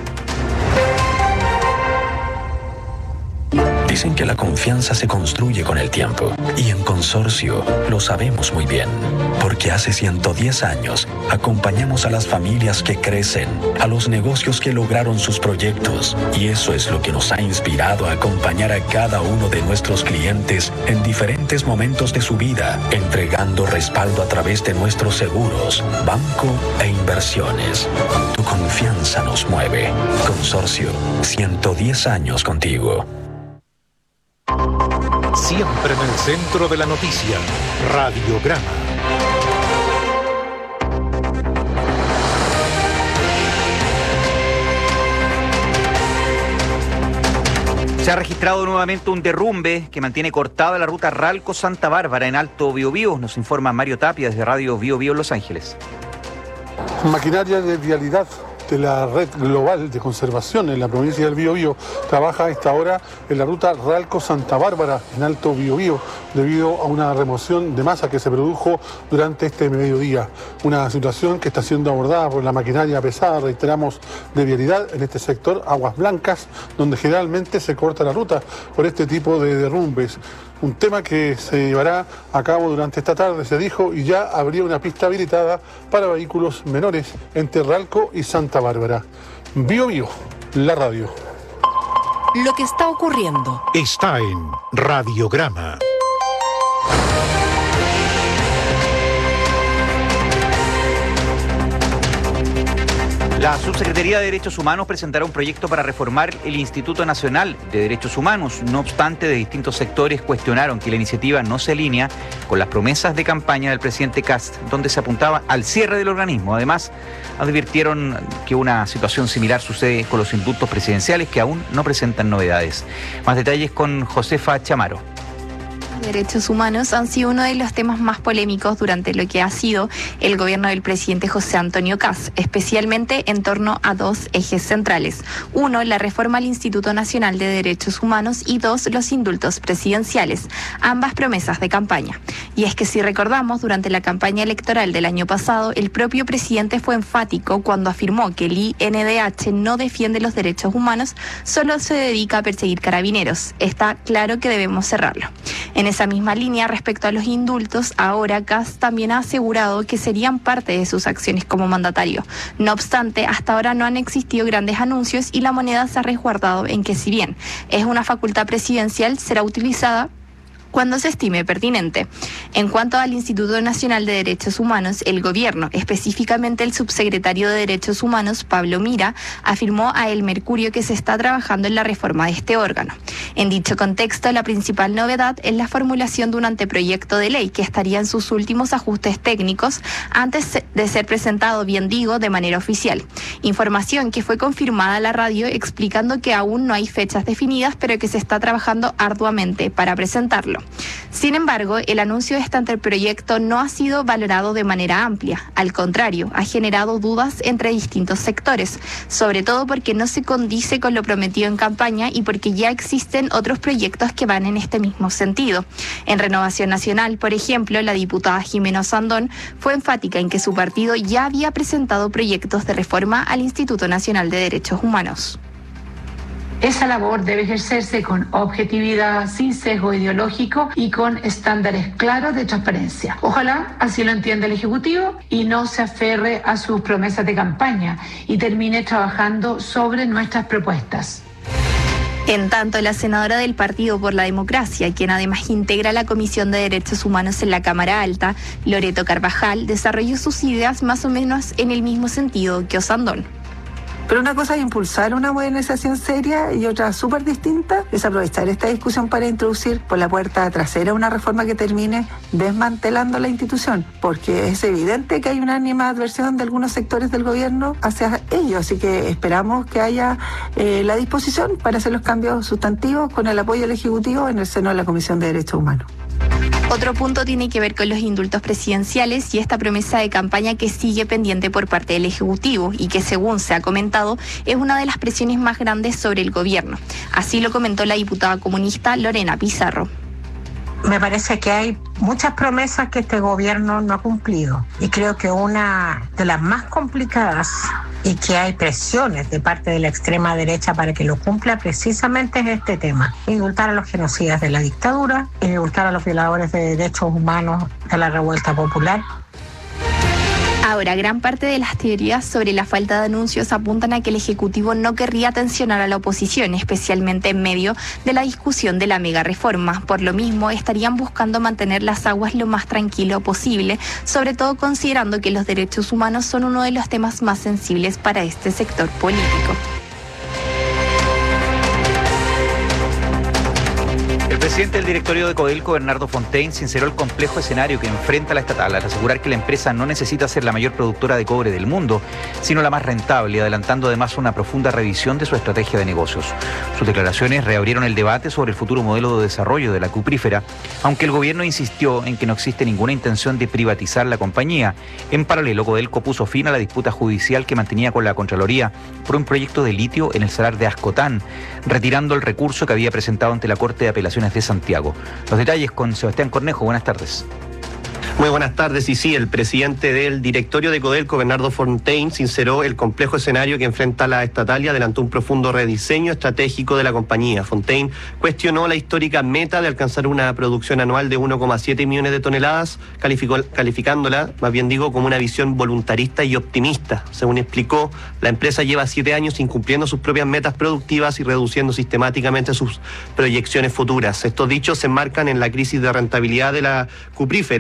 Dicen que la confianza se construye con el tiempo y en Consorcio lo sabemos muy bien, porque hace ciento diez años acompañamos a las familias que crecen, a los negocios que lograron sus proyectos, y eso es lo que nos ha inspirado a acompañar a cada uno de nuestros clientes en diferentes momentos de su vida, entregando respaldo a través de nuestros seguros, banco e inversiones. Tu confianza nos mueve. Consorcio, ciento diez años contigo. Siempre en el centro de la noticia, Radiograma. Se ha registrado nuevamente un derrumbe que mantiene cortada la ruta Ralco-Santa Bárbara en Alto Biobío. Nos informa Mario Tapia desde Radio Bío Bío Los Ángeles. Maquinaria de vialidad de la Red Global de Conservación en la provincia del Biobío trabaja a esta hora en la ruta Ralco-Santa Bárbara en Alto Biobío debido a una remoción de masa que se produjo durante este mediodía. Una situación que está siendo abordada por la maquinaria pesada, reiteramos, de vialidad en este sector Aguas Blancas, donde generalmente se corta la ruta por este tipo de derrumbes. Un tema que se llevará a cabo durante esta tarde, se dijo, y ya habría una pista habilitada para vehículos menores entre Ralco y Santa Bárbara. Bío Bío, la radio. Lo que está ocurriendo Está en Radiograma. La Subsecretaría de Derechos Humanos presentará un proyecto para reformar el Instituto Nacional de Derechos Humanos. No obstante, de distintos sectores cuestionaron que la iniciativa no se alinea con las promesas de campaña del presidente Kast, donde se apuntaba al cierre del organismo. Además, advirtieron que una situación similar sucede con los indultos presidenciales, que aún no presentan novedades. Más detalles con Josefa Chamaro. Derechos humanos han sido uno de los temas más polémicos durante lo que ha sido el gobierno del presidente José Antonio Kast, especialmente en torno a dos ejes centrales. Uno, la reforma al Instituto Nacional de Derechos Humanos, y dos, los indultos presidenciales, ambas promesas de campaña. Y es que si recordamos, durante la campaña electoral del año pasado, el propio presidente fue enfático cuando afirmó que el I N D H no defiende los derechos humanos, solo se dedica a perseguir carabineros. Está claro que debemos cerrarlo. En esa misma línea, respecto a los indultos, ahora Kast también ha asegurado que serían parte de sus acciones como mandatario. No obstante, hasta ahora no han existido grandes anuncios y la moneda se ha resguardado en que, si bien es una facultad presidencial, será utilizada cuando se estime pertinente. En cuanto al Instituto Nacional de Derechos Humanos, el gobierno, específicamente el subsecretario de Derechos Humanos, Pablo Mira, afirmó a El Mercurio que se está trabajando en la reforma de este órgano. En dicho contexto, la principal novedad es la formulación de un anteproyecto de ley que estaría en sus últimos ajustes técnicos antes de ser presentado, bien digo, de manera oficial. Información que fue confirmada a la radio explicando que aún no hay fechas definidas, pero que se está trabajando arduamente para presentarlo. Sin embargo, el anuncio de este anteproyecto no ha sido valorado de manera amplia. Al contrario, ha generado dudas entre distintos sectores, sobre todo porque no se condice con lo prometido en campaña y porque ya existen otros proyectos que van en este mismo sentido. En Renovación Nacional, por ejemplo, la diputada Jimena Osandón fue enfática en que su partido ya había presentado proyectos de reforma al Instituto Nacional de Derechos Humanos. Esa labor debe ejercerse con objetividad, sin sesgo ideológico y con estándares claros de transparencia. Ojalá así lo entienda el Ejecutivo y no se aferre a sus promesas de campaña y termine trabajando sobre nuestras propuestas. En tanto, la senadora del Partido por la Democracia, quien además integra la Comisión de Derechos Humanos en la Cámara Alta, Loreto Carvajal, desarrolló sus ideas más o menos en el mismo sentido que Osandón. Pero una cosa es impulsar una modernización seria y otra súper distinta es aprovechar esta discusión para introducir por la puerta trasera una reforma que termine desmantelando la institución, porque es evidente que hay una animadversión de algunos sectores del gobierno hacia ello, así que esperamos que haya eh, la disposición para hacer los cambios sustantivos con el apoyo del Ejecutivo en el seno de la Comisión de Derechos Humanos. Otro punto tiene que ver con los indultos presidenciales y esta promesa de campaña que sigue pendiente por parte del Ejecutivo y que, según se ha comentado, es una de las presiones más grandes sobre el gobierno. Así lo comentó la diputada comunista Lorena Pizarro. Me parece que hay muchas promesas que este gobierno no ha cumplido y creo que una de las más complicadas y que hay presiones de parte de la extrema derecha para que lo cumpla precisamente es este tema: indultar a los genocidas de la dictadura, indultar a los violadores de derechos humanos de la revuelta popular. Ahora, gran parte de las teorías sobre la falta de anuncios apuntan a que el Ejecutivo no querría tensionar a la oposición, especialmente en medio de la discusión de la mega reforma. Por lo mismo, estarían buscando mantener las aguas lo más tranquilo posible, sobre todo considerando que los derechos humanos son uno de los temas más sensibles para este sector político. El presidente del directorio de Codelco, Bernardo Fontaine, sinceró el complejo escenario que enfrenta la estatal al asegurar que la empresa no necesita ser la mayor productora de cobre del mundo, sino la más rentable, adelantando además una profunda revisión de su estrategia de negocios. Sus declaraciones reabrieron el debate sobre el futuro modelo de desarrollo de la cuprífera, aunque el gobierno insistió en que no existe ninguna intención de privatizar la compañía. En paralelo, Codelco puso fin a la disputa judicial que mantenía con la Contraloría por un proyecto de litio en el salar de Ascotán, retirando el recurso que había presentado ante la Corte de Apelaciones de Santiago. Los detalles con Sebastián Cornejo. Buenas tardes. Muy buenas tardes. Y sí, el presidente del directorio de Codelco, Bernardo Fontaine, sinceró el complejo escenario que enfrenta la estatal y adelantó un profundo rediseño estratégico de la compañía. Fontaine cuestionó la histórica meta de alcanzar una producción anual de uno coma siete millones de toneladas, calificó, calificándola, más bien digo, como una visión voluntarista y optimista. Según explicó, la empresa lleva siete años incumpliendo sus propias metas productivas y reduciendo sistemáticamente sus proyecciones futuras. Estos dichos se enmarcan en la crisis de rentabilidad de la cuprífera. Codelco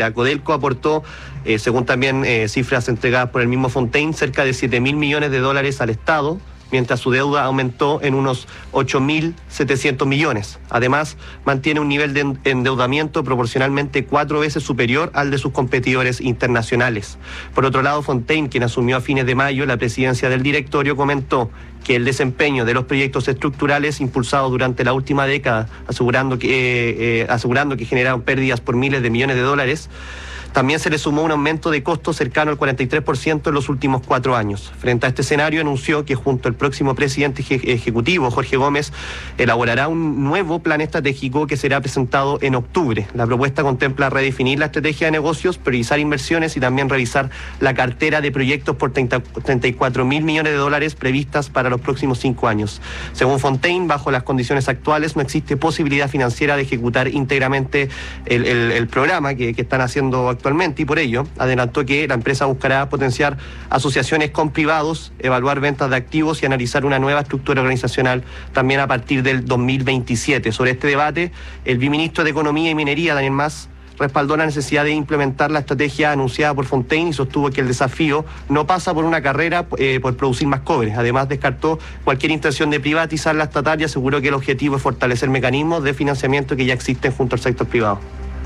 Codelco aportó, eh, según también eh, cifras entregadas por el mismo Fontaine, cerca de siete mil millones de dólares al Estado, mientras su deuda aumentó en unos ocho mil setecientos millones. Además, mantiene un nivel de endeudamiento proporcionalmente cuatro veces superior al de sus competidores internacionales. Por otro lado, Fontaine, quien asumió a fines de mayo la presidencia del directorio, comentó que el desempeño de los proyectos estructurales impulsados durante la última década, asegurando que, eh, eh, asegurando que generaron pérdidas por miles de millones de dólares, también se le sumó un aumento de costos cercano al cuarenta y tres por ciento en los últimos cuatro años. Frente a este escenario, anunció que junto al próximo presidente ejecutivo, Jorge Gómez, elaborará un nuevo plan estratégico que será presentado en octubre. La propuesta contempla redefinir la estrategia de negocios, priorizar inversiones y también revisar la cartera de proyectos por treinta, treinta y cuatro mil millones de dólares previstas para los próximos cinco años. Según Fontaine, bajo las condiciones actuales no existe posibilidad financiera de ejecutar íntegramente el, el, el programa que, que están haciendo actualmente. Actualmente, y por ello adelantó que la empresa buscará potenciar asociaciones con privados, evaluar ventas de activos y analizar una nueva estructura organizacional también a partir del dos mil veintisiete. Sobre este debate, el viceministro de Economía y Minería, Daniel Mas, respaldó la necesidad de implementar la estrategia anunciada por Fontaine y sostuvo que el desafío no pasa por una carrera eh, por producir más cobre. Además, descartó cualquier intención de privatizar la estatal y aseguró que el objetivo es fortalecer mecanismos de financiamiento que ya existen junto al sector privado.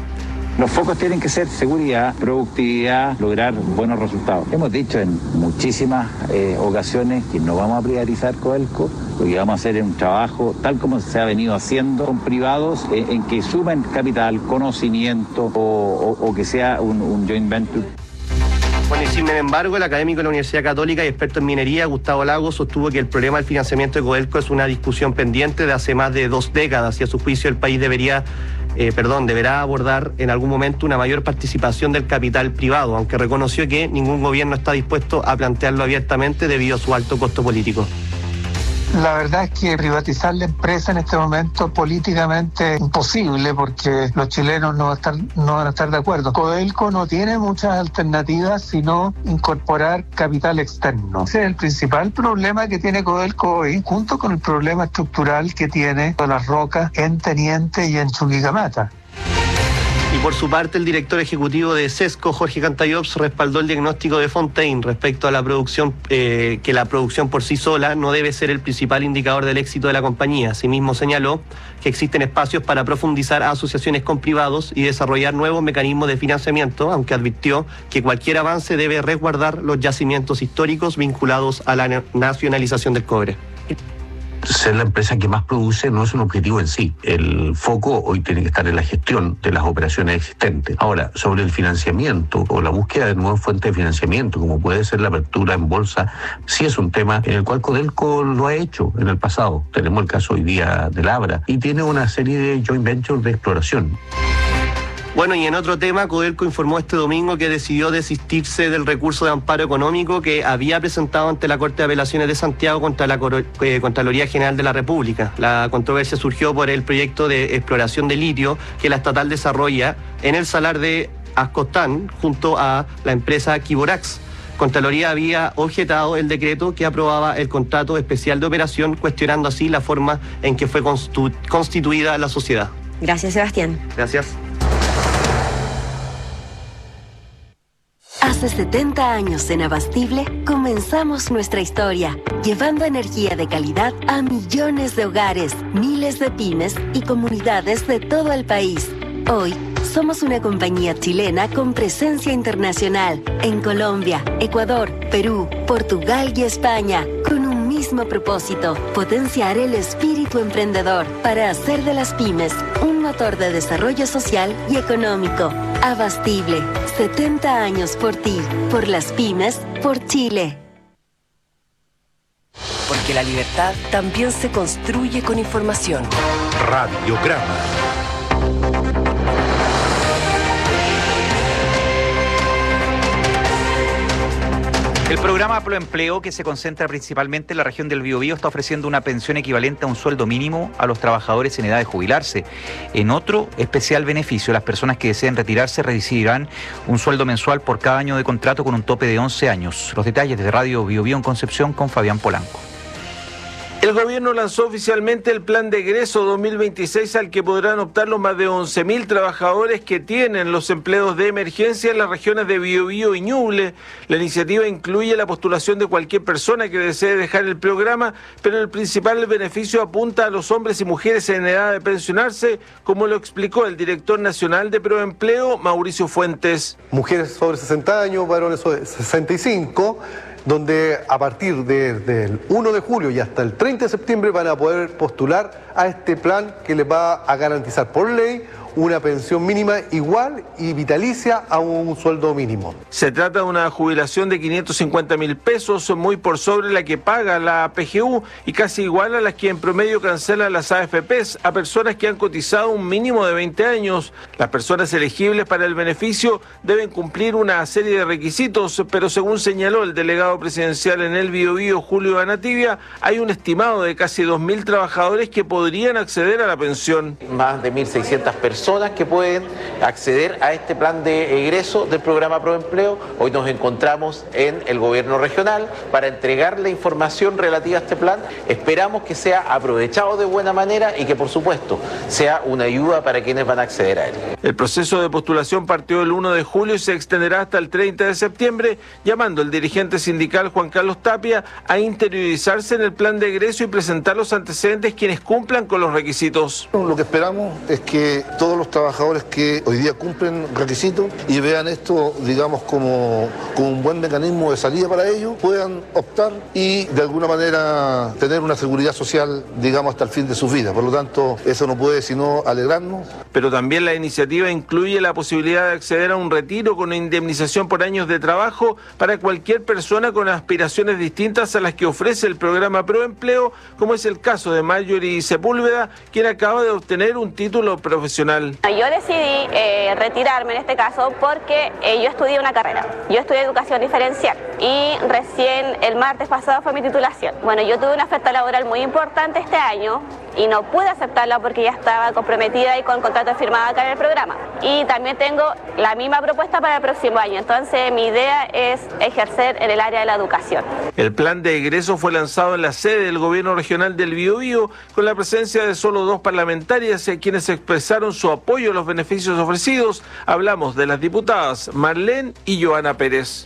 Los focos tienen que ser seguridad, productividad, lograr buenos resultados. Hemos dicho en muchísimas eh, ocasiones que no vamos a privatizar Codelco, lo que vamos a hacer es un trabajo tal como se ha venido haciendo con privados, eh, en que sumen capital, conocimiento o, o, o que sea un, un joint venture. Bueno, y sin embargo, el académico de la Universidad Católica y experto en minería, Gustavo Lagos, sostuvo que el problema del financiamiento de Codelco es una discusión pendiente de hace más de dos décadas y a su juicio el país debería, eh, perdón, deberá abordar en algún momento una mayor participación del capital privado, aunque reconoció que ningún gobierno está dispuesto a plantearlo abiertamente debido a su alto costo político. La verdad es que privatizar la empresa en este momento políticamente es imposible porque los chilenos no van a estar, no van a estar de acuerdo. Codelco no tiene muchas alternativas sino incorporar capital externo. Ese es el principal problema que tiene Codelco hoy, junto con el problema estructural que tiene con las rocas en Teniente y en Chuquicamata. Y por su parte, el director ejecutivo de Sesco, Jorge Cantayops, respaldó el diagnóstico de Fontaine respecto a la producción, eh, que la producción por sí sola no debe ser el principal indicador del éxito de la compañía. Asimismo, señaló que existen espacios para profundizar asociaciones con privados y desarrollar nuevos mecanismos de financiamiento, aunque advirtió que cualquier avance debe resguardar los yacimientos históricos vinculados a la nacionalización del cobre. Ser la empresa que más produce no es un objetivo en sí. El foco hoy tiene que estar en la gestión de las operaciones existentes. Ahora, sobre el financiamiento o la búsqueda de nuevas fuentes de financiamiento, como puede ser la apertura en bolsa, sí es un tema en el cual Codelco lo ha hecho en el pasado. Tenemos el caso hoy día de Labra y tiene una serie de joint ventures de exploración. Bueno, y en otro tema, Codelco informó este domingo que decidió desistirse del recurso de amparo económico que había presentado ante la Corte de Apelaciones de Santiago contra la eh, Contraloría General de la República. La controversia surgió por el proyecto de exploración de litio que la estatal desarrolla en el salar de Ascostán junto a la empresa Kiborax. Contraloría había objetado el decreto que aprobaba el contrato especial de operación, cuestionando así la forma en que fue constitu- constituida la sociedad. Gracias, Sebastián. Gracias. Hace setenta años en Abastible comenzamos nuestra historia, llevando energía de calidad a millones de hogares, miles de pymes y comunidades de todo el país. Hoy somos una compañía chilena con presencia internacional en Colombia, Ecuador, Perú, Portugal y España, con un mismo propósito: potenciar el espíritu emprendedor para hacer de las pymes un motor de desarrollo social y económico. Abastible, setenta años por ti, por las pymes, por Chile. Porque la libertad también se construye con información. Radiograma. El programa Proempleo, que se concentra principalmente en la región del Biobío, está ofreciendo una pensión equivalente a un sueldo mínimo a los trabajadores en edad de jubilarse. En otro especial beneficio, las personas que deseen retirarse recibirán un sueldo mensual por cada año de contrato con un tope de once años. Los detalles de Radio Biobío en Concepción con Fabián Polanco. El gobierno lanzó oficialmente el plan de egreso dos mil veintiséis al que podrán optar los más de once mil trabajadores que tienen los empleos de emergencia en las regiones de Biobío y Ñuble. La iniciativa incluye la postulación de cualquier persona que desee dejar el programa, pero el principal beneficio apunta a los hombres y mujeres en edad de pensionarse, como lo explicó el director nacional de Proempleo, Mauricio Fuentes. Mujeres sobre sesenta años, varones sobre sesenta y cinco, donde a partir de, del primero de julio y hasta el treinta de septiembre van a poder postular a este plan que les va a garantizar por ley una pensión mínima igual y vitalicia a un sueldo mínimo. Se trata de una jubilación de quinientos cincuenta mil pesos, muy por sobre la que paga la P G U y casi igual a las que en promedio cancelan las A F Pes a personas que han cotizado un mínimo de veinte años. Las personas elegibles para el beneficio deben cumplir una serie de requisitos, pero según señaló el delegado presidencial en el Biobío, Julio Anativia, hay un estimado de casi dos mil trabajadores que podrían acceder a la pensión. Más de mil seiscientas personas que pueden acceder a este plan de egreso del programa Proempleo. Hoy nos encontramos en el gobierno regional para entregar la información relativa a este plan. Esperamos que sea aprovechado de buena manera y que por supuesto sea una ayuda para quienes van a acceder a él. El proceso de postulación partió el primero de julio y se extenderá hasta el treinta de septiembre, llamando al dirigente sindical Juan Carlos Tapia a interiorizarse en el plan de egreso y presentar los antecedentes quienes cumplan con los requisitos. Lo que esperamos es que todos los trabajadores que hoy día cumplen requisitos y vean esto, digamos, como, como un buen mecanismo de salida para ellos, puedan optar y de alguna manera tener una seguridad social, digamos, hasta el fin de sus vidas. Por lo tanto, eso no puede sino alegrarnos. Pero también la iniciativa incluye la posibilidad de acceder a un retiro con indemnización por años de trabajo para cualquier persona con aspiraciones distintas a las que ofrece el programa Proempleo, como es el caso de Marjorie Sepúlveda, quien acaba de obtener un título profesional. Yo decidí eh, retirarme en este caso porque eh, yo estudié una carrera. Yo estudié educación diferencial y recién el martes pasado fue mi titulación. Bueno, yo tuve una oferta laboral muy importante este año y no pude aceptarla porque ya estaba comprometida y con contrato firmado acá en el programa. Y también tengo la misma propuesta para el próximo año. Entonces mi idea es ejercer en el área de la educación. El plan de egreso fue lanzado en la sede del gobierno regional del Biobío con la presencia de solo dos parlamentarias quienes expresaron su apoyo a los beneficios ofrecidos. Hablamos de las diputadas Marlene y Joana Pérez.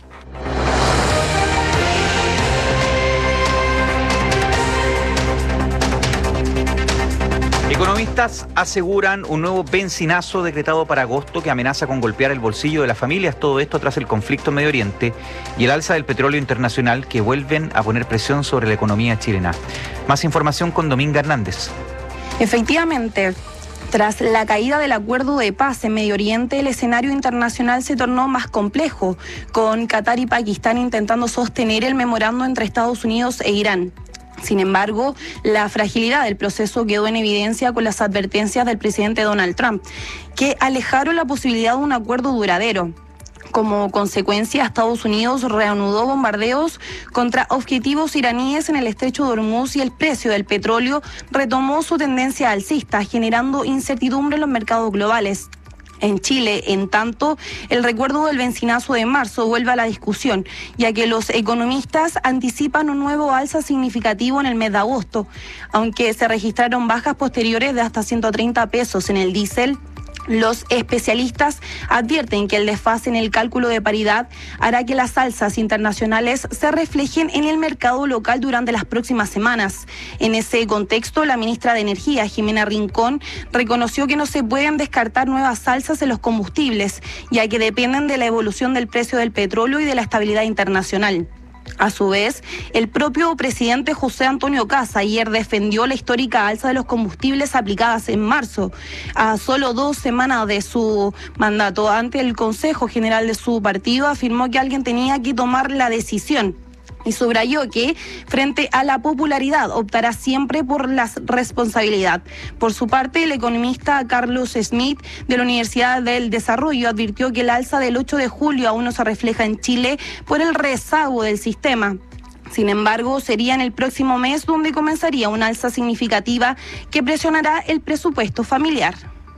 Economistas aseguran un nuevo benzinazo decretado para agosto que amenaza con golpear el bolsillo de las familias. Todo esto tras el conflicto en Medio Oriente y el alza del petróleo internacional que vuelven a poner presión sobre la economía chilena. Más información con Dominga Hernández. Efectivamente, tras la caída del acuerdo de paz en Medio Oriente, el escenario internacional se tornó más complejo, con Qatar y Pakistán intentando sostener el memorando entre Estados Unidos e Irán. Sin embargo, la fragilidad del proceso quedó en evidencia con las advertencias del presidente Donald Trump, que alejaron la posibilidad de un acuerdo duradero. Como consecuencia, Estados Unidos reanudó bombardeos contra objetivos iraníes en el estrecho de Hormuz y el precio del petróleo retomó su tendencia alcista, generando incertidumbre en los mercados globales. En Chile, en tanto, el recuerdo del benzinazo de marzo vuelve a la discusión, ya que los economistas anticipan un nuevo alza significativo en el mes de agosto, aunque se registraron bajas posteriores de hasta ciento treinta pesos en el diésel. Los especialistas advierten que el desfase en el cálculo de paridad hará que las alzas internacionales se reflejen en el mercado local durante las próximas semanas. En ese contexto, la ministra de Energía, Jimena Rincón, reconoció que no se pueden descartar nuevas alzas en los combustibles, ya que dependen de la evolución del precio del petróleo y de la estabilidad internacional. A su vez, el propio presidente José Antonio Kast ayer defendió la histórica alza de los combustibles aplicadas en marzo, a solo dos semanas de su mandato. Ante el Consejo General de su partido, afirmó que alguien tenía que tomar la decisión y subrayó que, frente a la popularidad, optará siempre por la responsabilidad. Por su parte, el economista Carlos Smith, de la Universidad del Desarrollo, advirtió que el alza del ocho de julio aún no se refleja en Chile por el rezago del sistema. Sin embargo, sería en el próximo mes donde comenzaría una alza significativa que presionará el presupuesto familiar.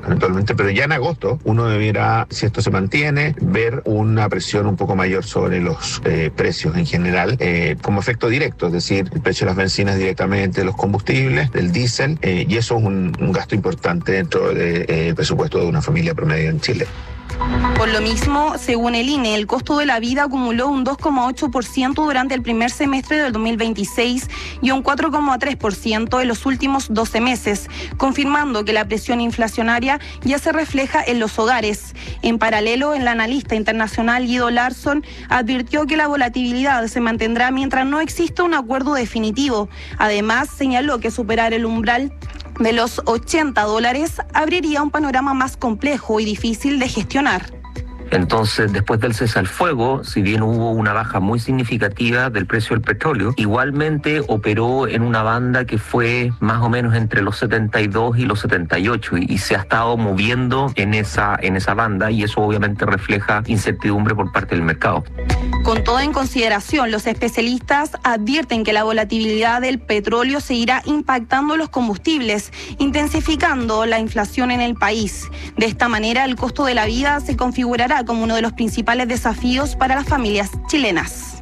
eventualmente, pero ya en agosto uno debiera, si esto se mantiene, ver una presión un poco mayor sobre los eh, precios en general, eh, como efecto directo, es decir, el precio de las bencinas directamente, de los combustibles, del diésel, eh, y eso es un, un gasto importante dentro del de, eh, presupuesto de una familia promedio en Chile. Por lo mismo, según el I N E, el costo de la vida acumuló un dos coma ocho por ciento durante el primer semestre del dos mil veintiséis y un cuatro coma tres por ciento en los últimos doce meses, confirmando que la presión inflacionaria ya se refleja en los hogares. En paralelo, el analista internacional Guido Larsson advirtió que la volatilidad se mantendrá mientras no exista un acuerdo definitivo. Además, señaló que superar el umbral de los ochenta dólares abriría un panorama más complejo y difícil de gestionar. Entonces, después del cese al fuego, si bien hubo una baja muy significativa del precio del petróleo, igualmente operó en una banda que fue más o menos entre los setenta y dos y los setenta y ocho y, y se ha estado moviendo en esa, en esa banda, y eso obviamente refleja incertidumbre por parte del mercado. Con todo en consideración, los especialistas advierten que la volatilidad del petróleo seguirá impactando los combustibles, intensificando la inflación en el país. De esta manera, el costo de la vida se configurará como uno de los principales desafíos para las familias chilenas.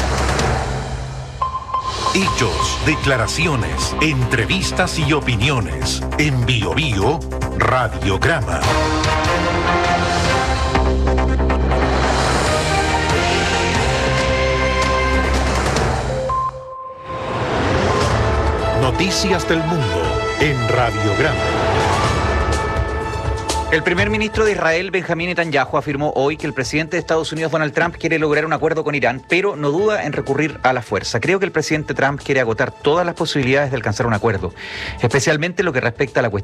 Hechos, declaraciones, entrevistas y opiniones. En Bio Bio, Radiograma. Noticias del mundo en Radiograma. El primer ministro de Israel, Benjamín Netanyahu, afirmó hoy que el presidente de Estados Unidos, Donald Trump, quiere lograr un acuerdo con Irán, pero no duda en recurrir a la fuerza. Creo que el presidente Trump quiere agotar todas las posibilidades de alcanzar un acuerdo, especialmente lo que respecta a la cuestión